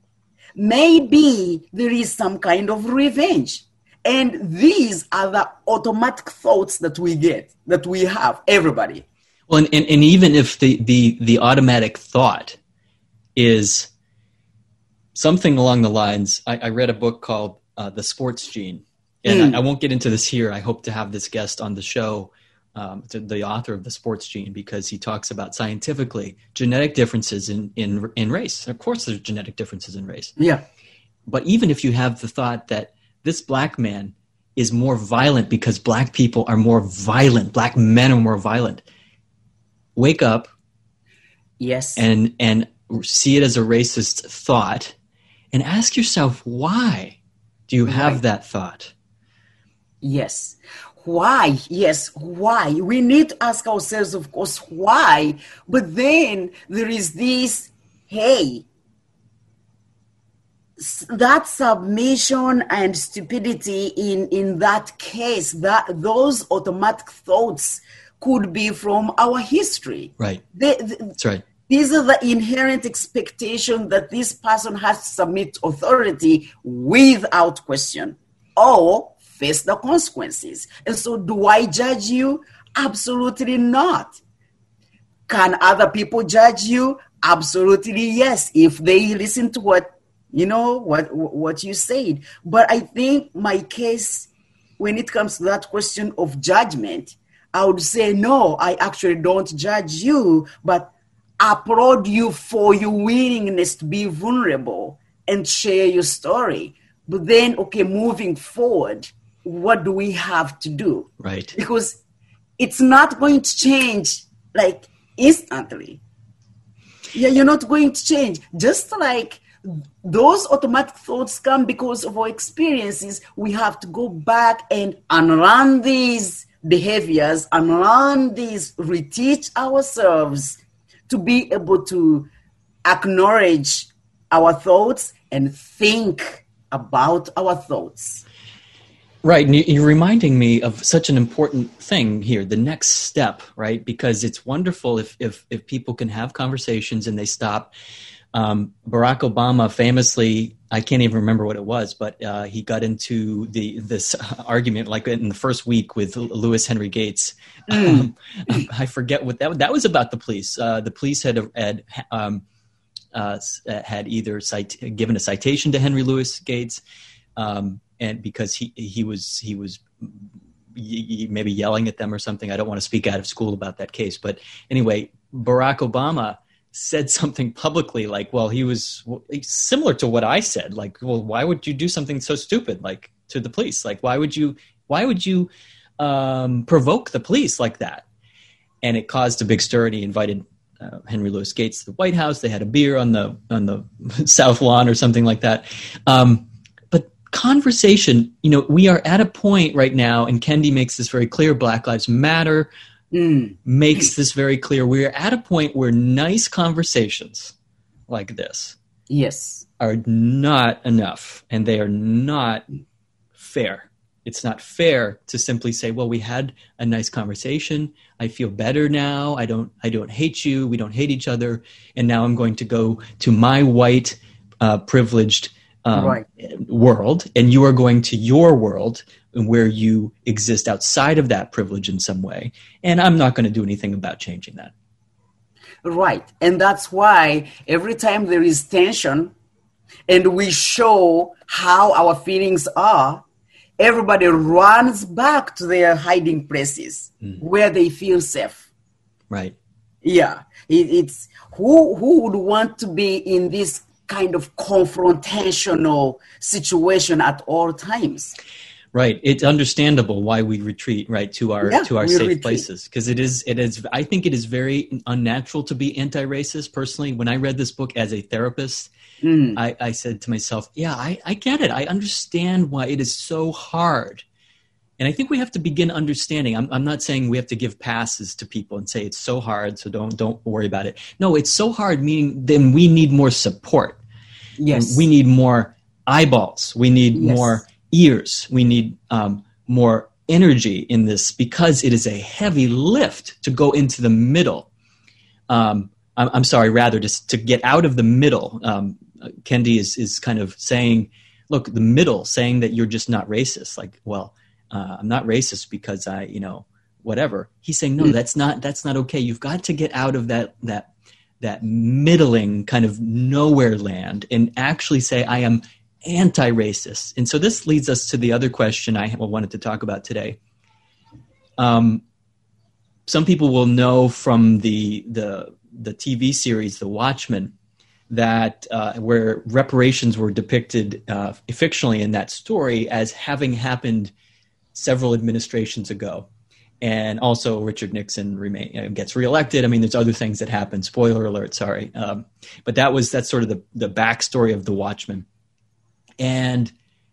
maybe there is some kind of revenge. And these are the automatic thoughts that we get, that we have, everybody. Well, and, and, and even if the, the, the automatic thought is something along the lines, I, I read a book called uh, The Sports Gene. And mm. I, I won't get into this here. I hope to have this guest on the show, um, to the author of The Sports Gene, because he talks about scientifically genetic differences in, in, in race. Of course, there's genetic differences in race. Yeah. But even if you have the thought that this Black man is more violent because Black people are more violent, Black men are more violent, wake up. Yes. And, and see it as a racist thought and ask yourself, why do you have right. that thought? Yes. Why? Yes. Why? We need to ask ourselves, of course, why? But then there is this, hey, that submission and stupidity in, in that case, that those automatic thoughts could be from our history. Right. They, they, That's right. These are the inherent expectation that this person has to submit authority without question or face the consequences. And so do I judge you? Absolutely not. Can other people judge you? Absolutely yes, if they listen to what, you know, what, what you said. But I think my case, when it comes to that question of judgment, I would say, no, I actually don't judge you, but applaud you for your willingness to be vulnerable and share your story. But then, okay, moving forward, what do we have to do? Right. Because it's not going to change like instantly. Yeah, you're not going to change. Just like those automatic thoughts come because of our experiences, we have to go back and unlearn these behaviors, unlearn these, reteach ourselves to be able to acknowledge our thoughts and think about our thoughts. Right. And you're reminding me of such an important thing here, the next step, right? Because it's wonderful if if, if people can have conversations and they stop. Um, Barack Obama famously, I can't even remember what it was, but uh, he got into the this argument like in the first week with Louis Henry Gates. Mm. Um, I forget what that that was about. The police. Uh, the police had had um, uh, had either cite, given a citation to Henry Louis Gates. Um, And because he he was he was maybe yelling at them or something. I don't want to speak out of school about that case. But anyway, Barack Obama said something publicly like, well, he was similar to what I said. Like, well, why would you do something so stupid like to the police? Like, why would you why would you um, provoke the police like that? And it caused a big stir, and he invited uh, Henry Louis Gates to the White House. They had a beer on the on the South Lawn or something like that. Um, Conversation, you know, we are at a point right now, and Kendi makes this very clear, Black Lives Matter mm. makes this very clear. We're at a point where nice conversations like this yes, are not enough, and they are not fair. It's not fair to simply say, well, we had a nice conversation. I feel better now. I don't I don't hate you. We don't hate each other. And now I'm going to go to my white, uh, privileged Um, right. world, and you are going to your world where you exist outside of that privilege in some way. And I'm not going to do anything about changing that. Right. And that's why every time there is tension and we show how our feelings are, everybody runs back to their hiding places mm. where they feel safe. Right. Yeah. It, it's who, who would want to be in this kind of confrontational situation at all times. Right. It's understandable why we retreat, right, to our yeah, to our safe retreat. places. Because it is it is I think it is very unnatural to be anti-racist. Personally, when I read this book as a therapist, mm. I, I said to myself, yeah, I, I get it. I understand why it is so hard. And I think we have to begin understanding. I'm, I'm not saying we have to give passes to people and say it's so hard, so don't don't worry about it. No, it's so hard, meaning then we need more support. Yes. We need more eyeballs. We need yes. more ears. We need um, more energy in this because it is a heavy lift to go into the middle. Um, I'm, I'm sorry, rather just to get out of the middle. Um, Kendi is is kind of saying, look, the middle, saying that you're just not racist. Like, well, Uh, I'm not racist because I, you know, whatever. He's saying, no, mm. that's not, that's not okay. You've got to get out of that, that, that middling kind of nowhere land and actually say, I am anti-racist. And so this leads us to the other question I wanted to talk about today. Um, some people will know from the, the, the T V series, The Watchmen, that uh, where reparations were depicted uh, fictionally in that story as having happened several administrations ago. And also Richard Nixon remain, uh, gets reelected. I mean, there's other things that happen. Spoiler alert, sorry. Um, but that was, that's sort of the, the backstory of The Watchmen. And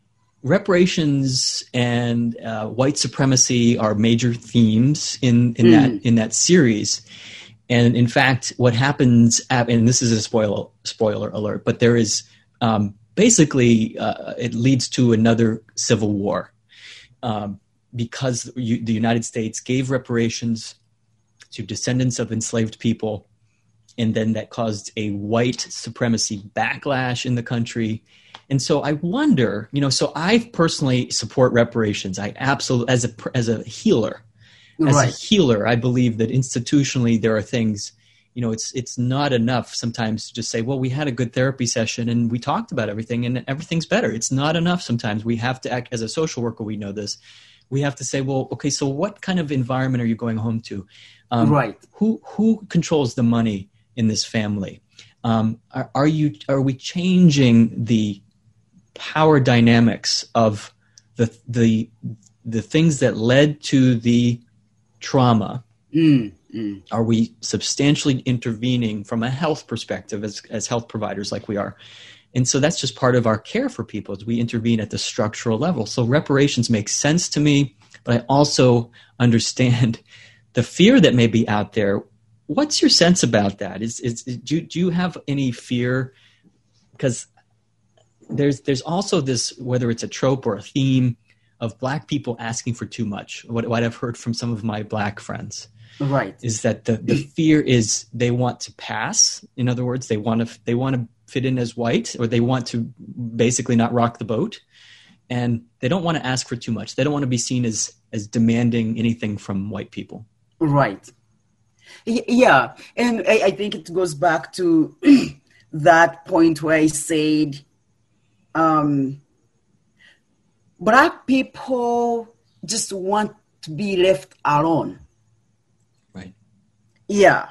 reparations and uh, white supremacy are major themes in, in mm. that in that series. And in fact, what happens, at, and this is a spoiler spoiler alert, but there is um, basically uh, it leads to another civil war um, because you, the United States gave reparations to descendants of enslaved people, and then that caused a white supremacy backlash in the country. And so I wonder, you know, so I personally support reparations. I absolutely, as a as a healer, as right. a healer, I believe that institutionally there are things, you know, it's it's not enough sometimes to just say, well, we had a good therapy session and we talked about everything and everything's better. It's not enough. Sometimes we have to act as a social worker. We know this. We have to say, well, okay, so what kind of environment are you going home to? Um, right. Who who controls the money in this family? Um, are, are you are we changing the power dynamics of the the the things that led to the trauma? Mm, mm. Are we substantially intervening from a health perspective as as health providers like we are? And so that's just part of our care for people, is we intervene at the structural level. So reparations make sense to me, but I also understand the fear that may be out there. What's your sense about that? Is is do you, do you have any fear? Because There's there's also this, whether it's a trope or a theme, of Black people asking for too much. What, what I've heard from some of my Black friends, right, is that the, the fear is they want to pass. In other words, they want to they want to fit in as white, or they want to basically not rock the boat, and they don't want to ask for too much. They don't want to be seen as as demanding anything from white people. Right. Yeah, and I, I think it goes back to that point where I said, Um, Black people just want to be left alone. Right. Yeah.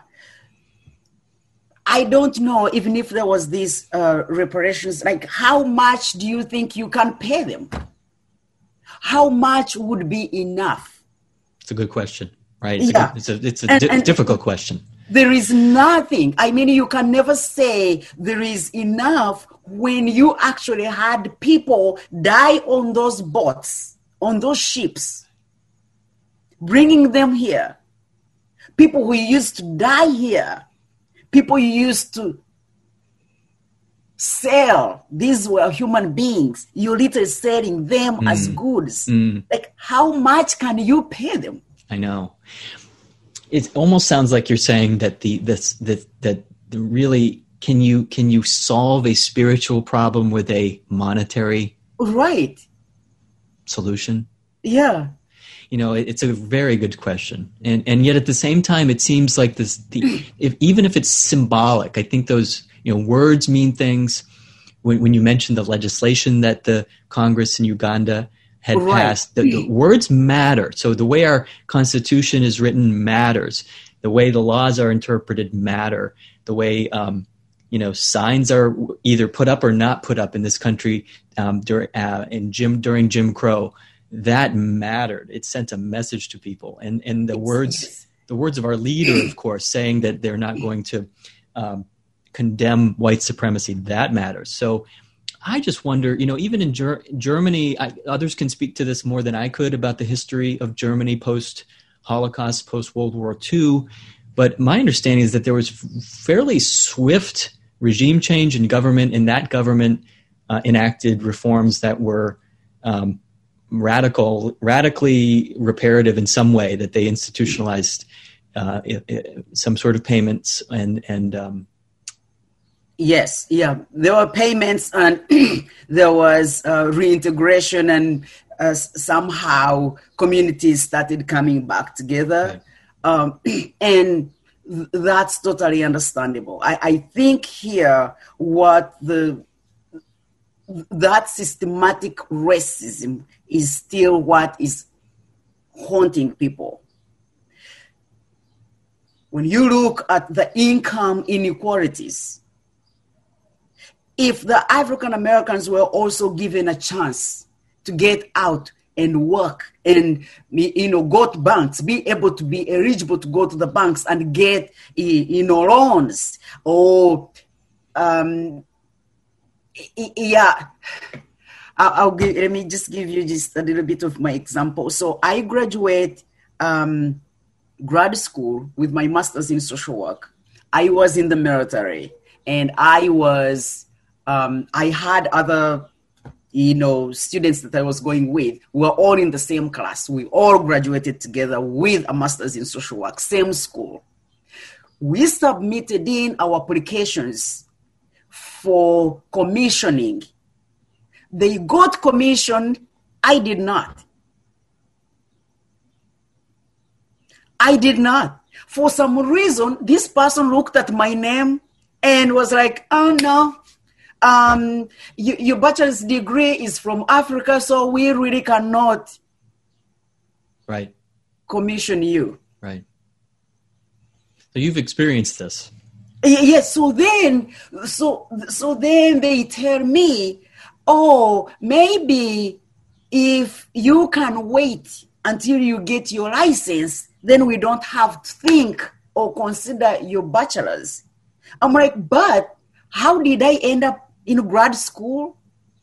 I don't know, even if there was these uh, reparations, like how much do you think you can pay them? How much would be enough? It's a good question, right? It's yeah. a, good, it's a, it's a and, di- and difficult question. There is nothing. I mean, you can never say there is enough when you actually had people die on those boats, on those ships, bringing them here. People who used to die here, people you used to sell, these were human beings. You're literally selling them mm. as goods. Mm. Like, how much can you pay them? I know. It almost sounds like you're saying that the this that that the really can you can you solve a spiritual problem with a monetary right solution? Yeah. You know, it, it's a very good question, and and yet at the same time, it seems like this. The if even if it's symbolic, I think those you know words mean things. When when you mentioned the legislation that the Congress in Uganda had right. passed, the, the words matter. So the way our Constitution is written matters. The way the laws are interpreted matter. The way um, you know signs are either put up or not put up in this country um, during uh, in Jim during Jim Crow, that mattered. It sent a message to people, and and the it's, words yes. the words of our leader, of course, saying that they're not going to um, condemn white supremacy, that matters. So I just wonder, you know, even in Ger- Germany, I, others can speak to this more than I could about the history of Germany post-Holocaust, post-World War Two. But my understanding is that there was fairly swift regime change in government, and that government uh, enacted reforms that were um, radical, radically reparative in some way, that they institutionalized uh, it, it, some sort of payments and and um, yes, yeah, there were payments and there was uh, reintegration, and uh, somehow communities started coming back together. Right. Um, and th- that's totally understandable. I, I think here what the that systematic racism is still what is haunting people. When you look at the income inequalities, if the African Americans were also given a chance to get out and work and, you know, go to banks, be able to be eligible to go to the banks and get, you know, loans or, um, yeah, I'll, I'll give, let me just give you just a little bit of my example. So I graduate um, grad school with my master's in social work. I was in the military, and I was, um, I had other, you know, students that I was going with. We were all in the same class. We all graduated together with a master's in social work, same school. We submitted in our applications for commissioning. They got commissioned. I did not. I did not. For some reason, this person looked at my name and was like, oh no, um, you, your bachelor's degree is from Africa, so we really cannot right. commission you. Right. So you've experienced this. Yes. So then, so so then they tell me, oh, maybe if you can wait until you get your license, then we don't have to think or consider your bachelor's. I'm like, but how did I end up in grad school?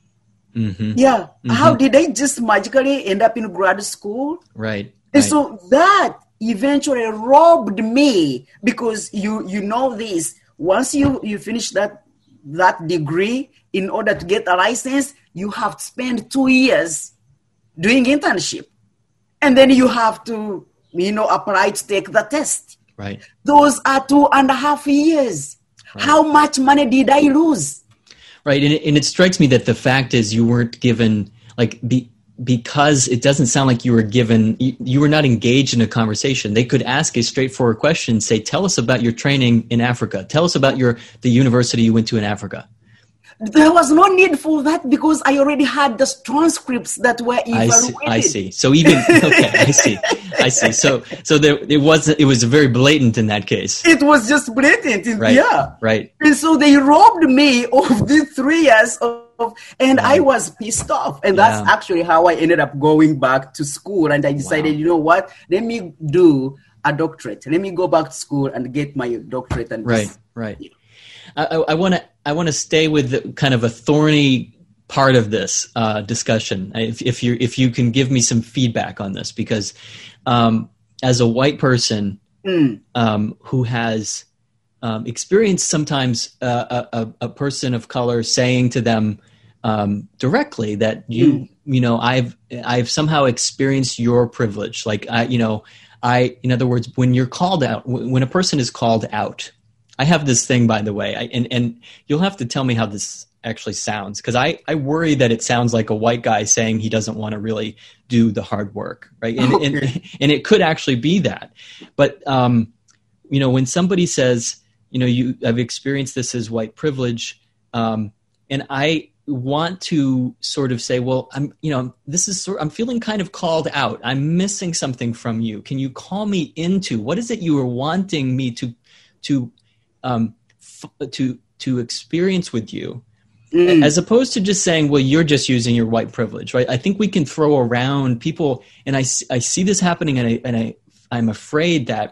Mm-hmm. Yeah. Mm-hmm. How did I just magically end up in grad school? Right. And right. so that eventually robbed me, because you you know this, once you you finish that that degree, in order to get a license, you have to spend two years doing internship, and then you have to, you know, apply to take the test. Right. Those are two and a half years. Right. How much money did I lose? Right. And it, and it strikes me that the fact is you weren't given, like, be, because it doesn't sound like you were given, you, you were not engaged in a conversation. They could ask a straightforward question, say, tell us about your training in Africa. Tell us about your the university you went to in Africa. There was no need for that, because I already had the transcripts that were evaluated. I see. I see. So even okay, I see. I see. So so there it wasn't. It was very blatant in that case. It was just blatant. Right. Yeah. Right. And so they robbed me of the three years of, and right. I was pissed off. And that's yeah. actually how I ended up going back to school. And I decided, wow. you know what? Let me do a doctorate. Let me go back to school and get my doctorate. And right. just, right. You know. I want to I want to stay with the, kind of a thorny part of this uh, discussion. If, if you if you can give me some feedback on this, because um, as a white person mm. um, who has um, experienced sometimes uh, a, a person of color saying to them um, directly that you mm. you know I've I've somehow experienced your privilege, like I you know I in other words, when you're called out, when a person is called out. I have this thing, by the way, I, and, and you'll have to tell me how this actually sounds, because I, I worry that it sounds like a white guy saying he doesn't want to really do the hard work, right? And, okay. and, and it could actually be that. But, um, you know, when somebody says, you know, you I've experienced this as white privilege, um, and I want to sort of say, well, I'm, you know, this is sort, I'm feeling kind of called out. I'm missing something from you. Can you call me into, what is it you are wanting me to, to, Um, f- to to experience with you, mm. as opposed to just saying, well, you're just using your white privilege, right? I think we can throw around people, and I, I see this happening, and I and I I'm afraid that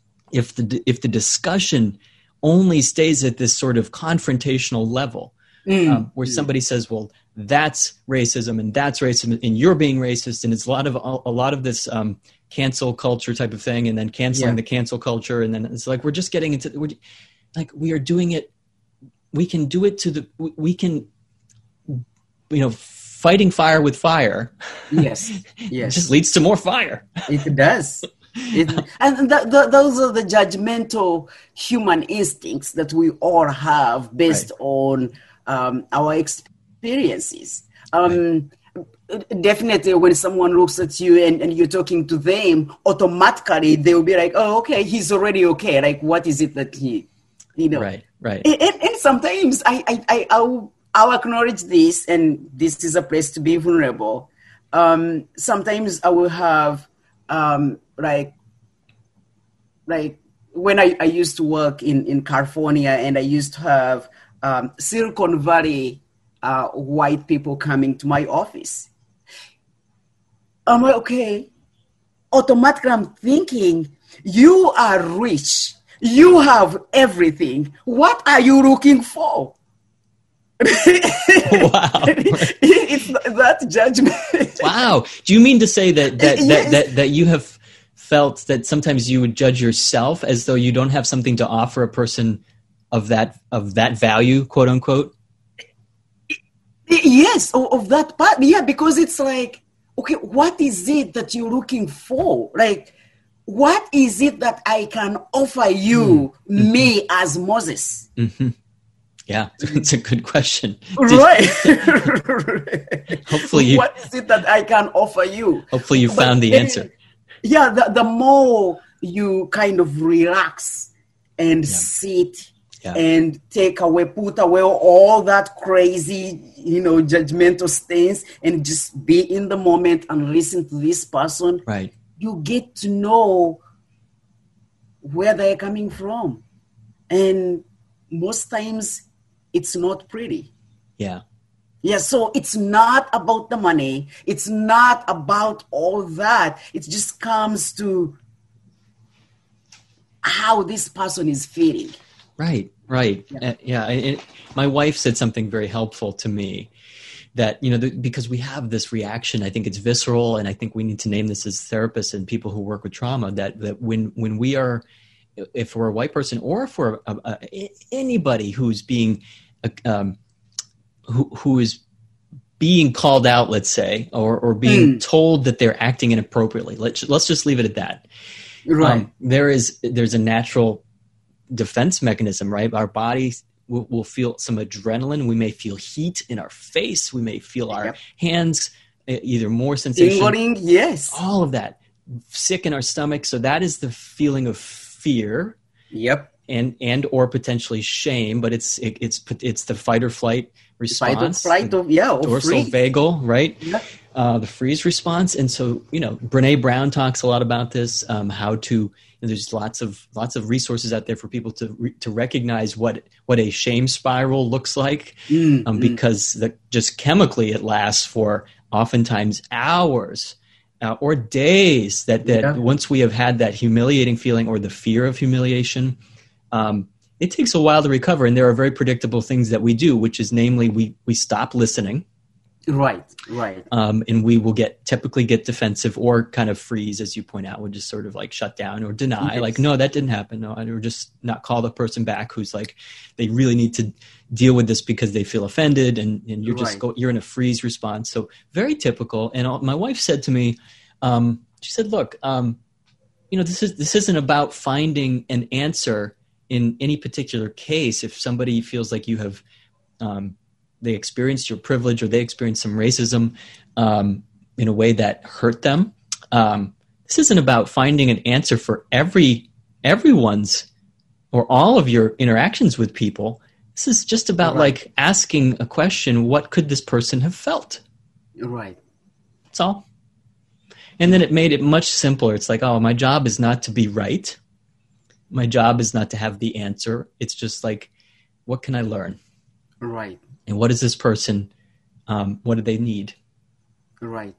if the if the discussion only stays at this sort of confrontational level, mm. um, where somebody says, well, that's racism and that's racism and you're being racist, and it's a lot of a lot of this um, cancel culture type of thing, and then canceling yeah. the cancel culture, and then it's like we're just getting into we're, like we are doing it. We can do it to the we can, you know, fighting fire with fire. Yes, yes, it just leads to more fire. It does. It, and the, the, those are the judgmental human instincts that we all have based right. on um, our experiences. Um, right. Definitely, when someone looks at you and, and you're talking to them, automatically they'll be like, "Oh, okay, he's already okay." Like, what is it that he, you know? Right, right. And, and, and sometimes I, I, I, I'll, I'll acknowledge this, and this is a place to be vulnerable. Um, sometimes I will have, um, like, like when I, I used to work in, in California, and I used to have um, Silicon Valley uh, white people coming to my office. I'm like, okay, automatically I'm thinking, you are rich. You have everything. What are you looking for? Wow. It's that judgment. Wow. Do you mean to say that that, Yes. that that that you have felt that sometimes you would judge yourself as though you don't have something to offer a person of that of that value, quote unquote? Yes, of, of that part. Yeah, because it's like, okay, what is it that you're looking for? Like, what is it that I can offer you, mm-hmm. me as Moses? Mm-hmm. Yeah, it's a good question. Right. Hopefully you, what is it that I can offer you? Hopefully you But found the then, answer. Yeah, the, the more you kind of relax and Yeah. sit Yeah. and take away, put away all that crazy, you know, judgmental stains and just be in the moment and listen to this person, Right. you get to know where they're coming from. And most times it's not pretty. Yeah. Yeah, so it's not about the money. It's not about all that. It just comes to how this person is feeling. Right, right. Yeah. Uh, yeah. And my wife said something very helpful to me that, you know, the, because we have this reaction, I think it's visceral, and I think we need to name this as therapists and people who work with trauma, that, that when, when we are, if we're a white person or if we're a, a, anybody who's being, um, who, who is being called out, let's say, or, or being mm. told that they're acting inappropriately, let's, let's just leave it at that. Right. Um, there is, there's a natural defense mechanism, right? Our bodies will, will feel some adrenaline. We may feel heat in our face. We may feel our yep. hands, either more sensation. Tingling, yes. All of that. Sick in our stomach. So that is the feeling of fear. Yep. And, and or potentially shame, but it's, it, it's, it's the fight or flight response. Fight or flight of, yeah. Or dorsal-vagal, right? Yep. Uh, the freeze response. And so, you know, Brene Brown talks a lot about this, um, how to, and there's lots of lots of resources out there for people to re, to recognize what what a shame spiral looks like, mm, um, mm. because the, just chemically it lasts for oftentimes hours uh, or days. That that yeah. once we have had that humiliating feeling or the fear of humiliation, um, it takes a while to recover. And there are very predictable things that we do, which is namely we we stop listening. Right, right. Um, and we will get typically get defensive or kind of freeze, as you point out, would just sort of like shut down or deny, yes. like, no, that didn't happen. No, or just not call the person back who's like, they really need to deal with this because they feel offended, and, and you're just right. go, you're in a freeze response. So very typical. And all, my wife said to me, um, she said, look, um, you know, this is this isn't about finding an answer in any particular case. If somebody feels like you have um, they experienced your privilege or they experienced some racism um, in a way that hurt them. Um, this isn't about finding an answer for every everyone's or all of your interactions with people. This is just about right. like asking a question, what could this person have felt? Right. That's all. And then it made it much simpler. It's like, oh, my job is not to be right. My job is not to have the answer. It's just like, what can I learn? Right. And what is this person, um, what do they need? Right.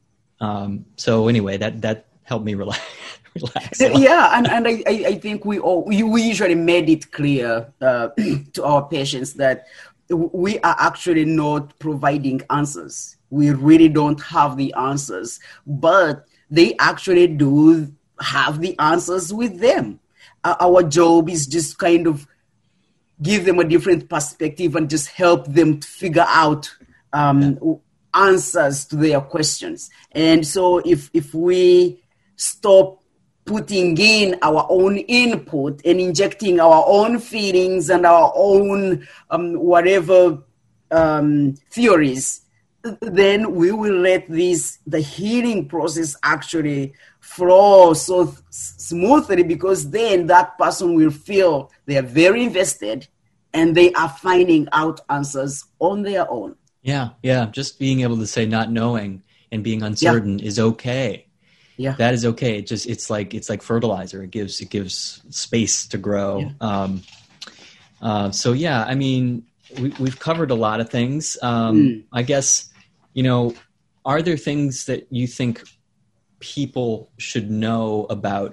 Um, so anyway, that, that helped me relax. relax yeah, and, and I, I think we all, we usually made it clear uh, to our patients that we are actually not providing answers. We really don't have the answers, but they actually do have the answers with them. Uh, our job is just kind of give them a different perspective and just help them to figure out um, yeah. answers to their questions. And so if if we stop putting in our own input and injecting our own feelings and our own um, whatever um, theories, then we will let this the healing process actually flow so th- smoothly, because then that person will feel they are very invested and they are finding out answers on their own. Yeah, yeah. Just being able to say not knowing and being uncertain yeah. is okay. Yeah, that is okay. It just it's like it's like fertilizer. It gives it gives space to grow. Yeah. Um, uh, so yeah, I mean, we, we've covered a lot of things. Um, mm. I guess, you know, are there things that you think people should know about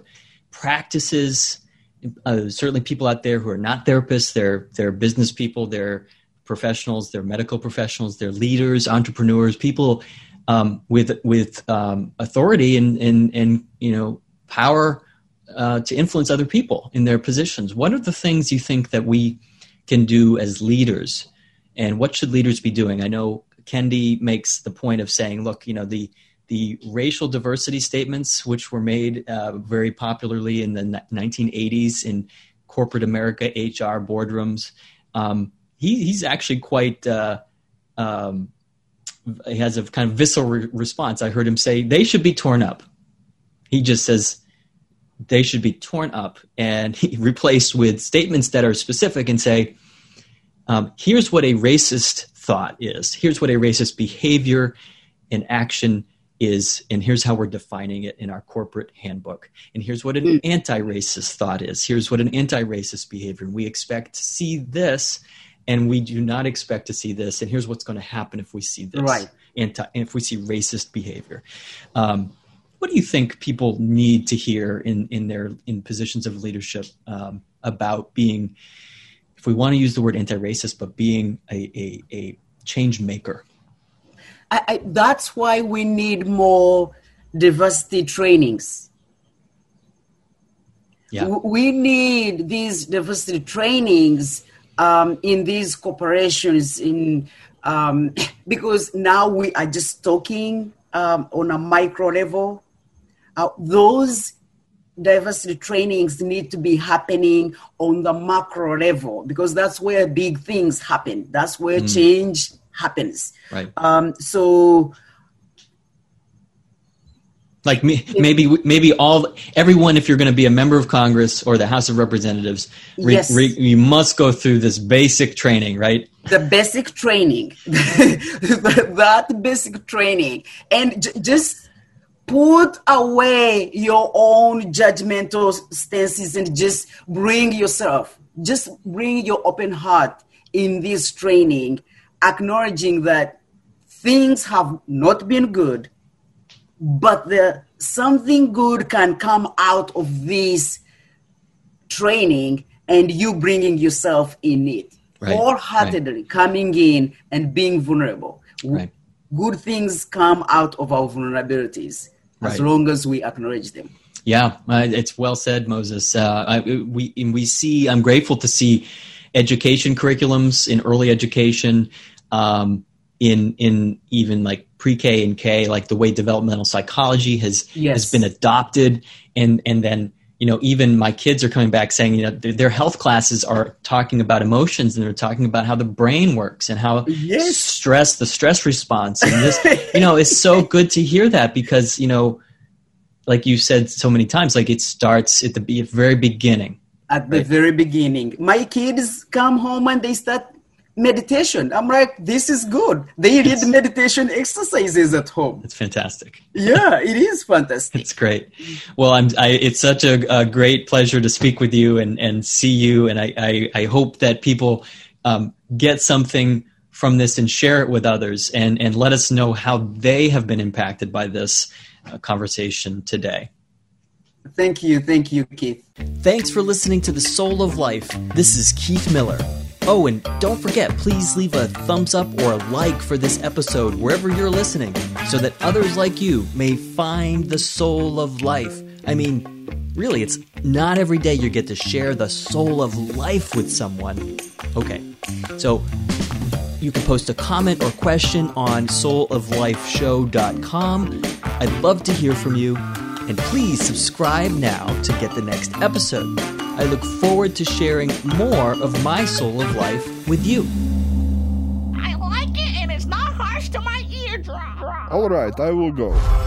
practices? Uh, certainly people out there who are not therapists, they're, they're business people, they're professionals, they're medical professionals, they're leaders, entrepreneurs, people um, with with um, authority and, and, and you know, power uh, to influence other people in their positions. What are the things you think that we can do as leaders, and what should leaders be doing? I know Kendi makes the point of saying, look, you know, the the racial diversity statements, which were made uh, very popularly in the nineteen eighties in corporate America H R boardrooms, um, he, he's actually quite, uh, um, he has a kind of visceral re- response. I heard him say they should be torn up. He just says they should be torn up, and he replaced with statements that are specific and say, um, here's what a racist thought is. Here's what a racist behavior and action is, and here's how we're defining it in our corporate handbook. And here's what an anti-racist thought is. Here's what an anti-racist behavior. We expect to see this, and we do not expect to see this. And here's what's going to happen if we see this. Right. Anti, if we see racist behavior. Um, what do you think people need to hear in, in their in positions of leadership um, about being, if we want to use the word anti-racist, but being a, a, a change maker? I, I, that's why we need more diversity trainings. Yeah. We need these diversity trainings um, in these corporations, in um, because now we are just talking um, on a micro level. Uh, those diversity trainings need to be happening on the macro level, because that's where big things happen. That's where mm. change happens. Right. Um, so, like me, maybe maybe all everyone, if you're going to be a member of Congress or the House of Representatives, re, yes. re, you must go through this basic training, right? The basic training, that basic training, and j- just put away your own judgmental stances and just bring yourself, just bring your open heart in this training, acknowledging that things have not been good, but the, something good can come out of this training, and you bringing yourself in it. Right, wholeheartedly right. Coming in and being vulnerable. Right. Good things come out of our vulnerabilities as Right. long as we acknowledge them. Yeah, uh, it's well said, Moses. Uh, I, we and we see. I'm grateful to see education curriculums in early education, um, in in even like pre-K and K, like the way developmental psychology has Yes. has been adopted, and and then. You know, even my kids are coming back saying, you know, their, their health classes are talking about emotions, and they're talking about how the brain works and how Yes. stress, the stress response. And this, you know, it's so good to hear that, because, you know, like you said so many times, like it starts at the be- very beginning. At the Right. very beginning. My kids come home and they start meditation. I'm like, this is good. They did It's- meditation exercises at home. It's fantastic. Yeah, it is fantastic. It's great. Well, I'm, I, it's such a, a great pleasure to speak with you and, and see you. And I, I, I hope that people um, get something from this and share it with others, and, and let us know how they have been impacted by this uh, conversation today. Thank you. Thank you, Keith. Thanks for listening to The Soul of Life. This is Keith Miller. Oh, and don't forget, please leave a thumbs up or a like for this episode wherever you're listening, so that others like you may find the soul of life. I mean, really, it's not every day you get to share the soul of life with someone. Okay, so you can post a comment or question on soul of life show dot com. I'd love to hear from you. And please subscribe now to get the next episode. I look forward to sharing more of my soul of life with you. I like it, and it's not harsh to my eardrum. All right, I will go.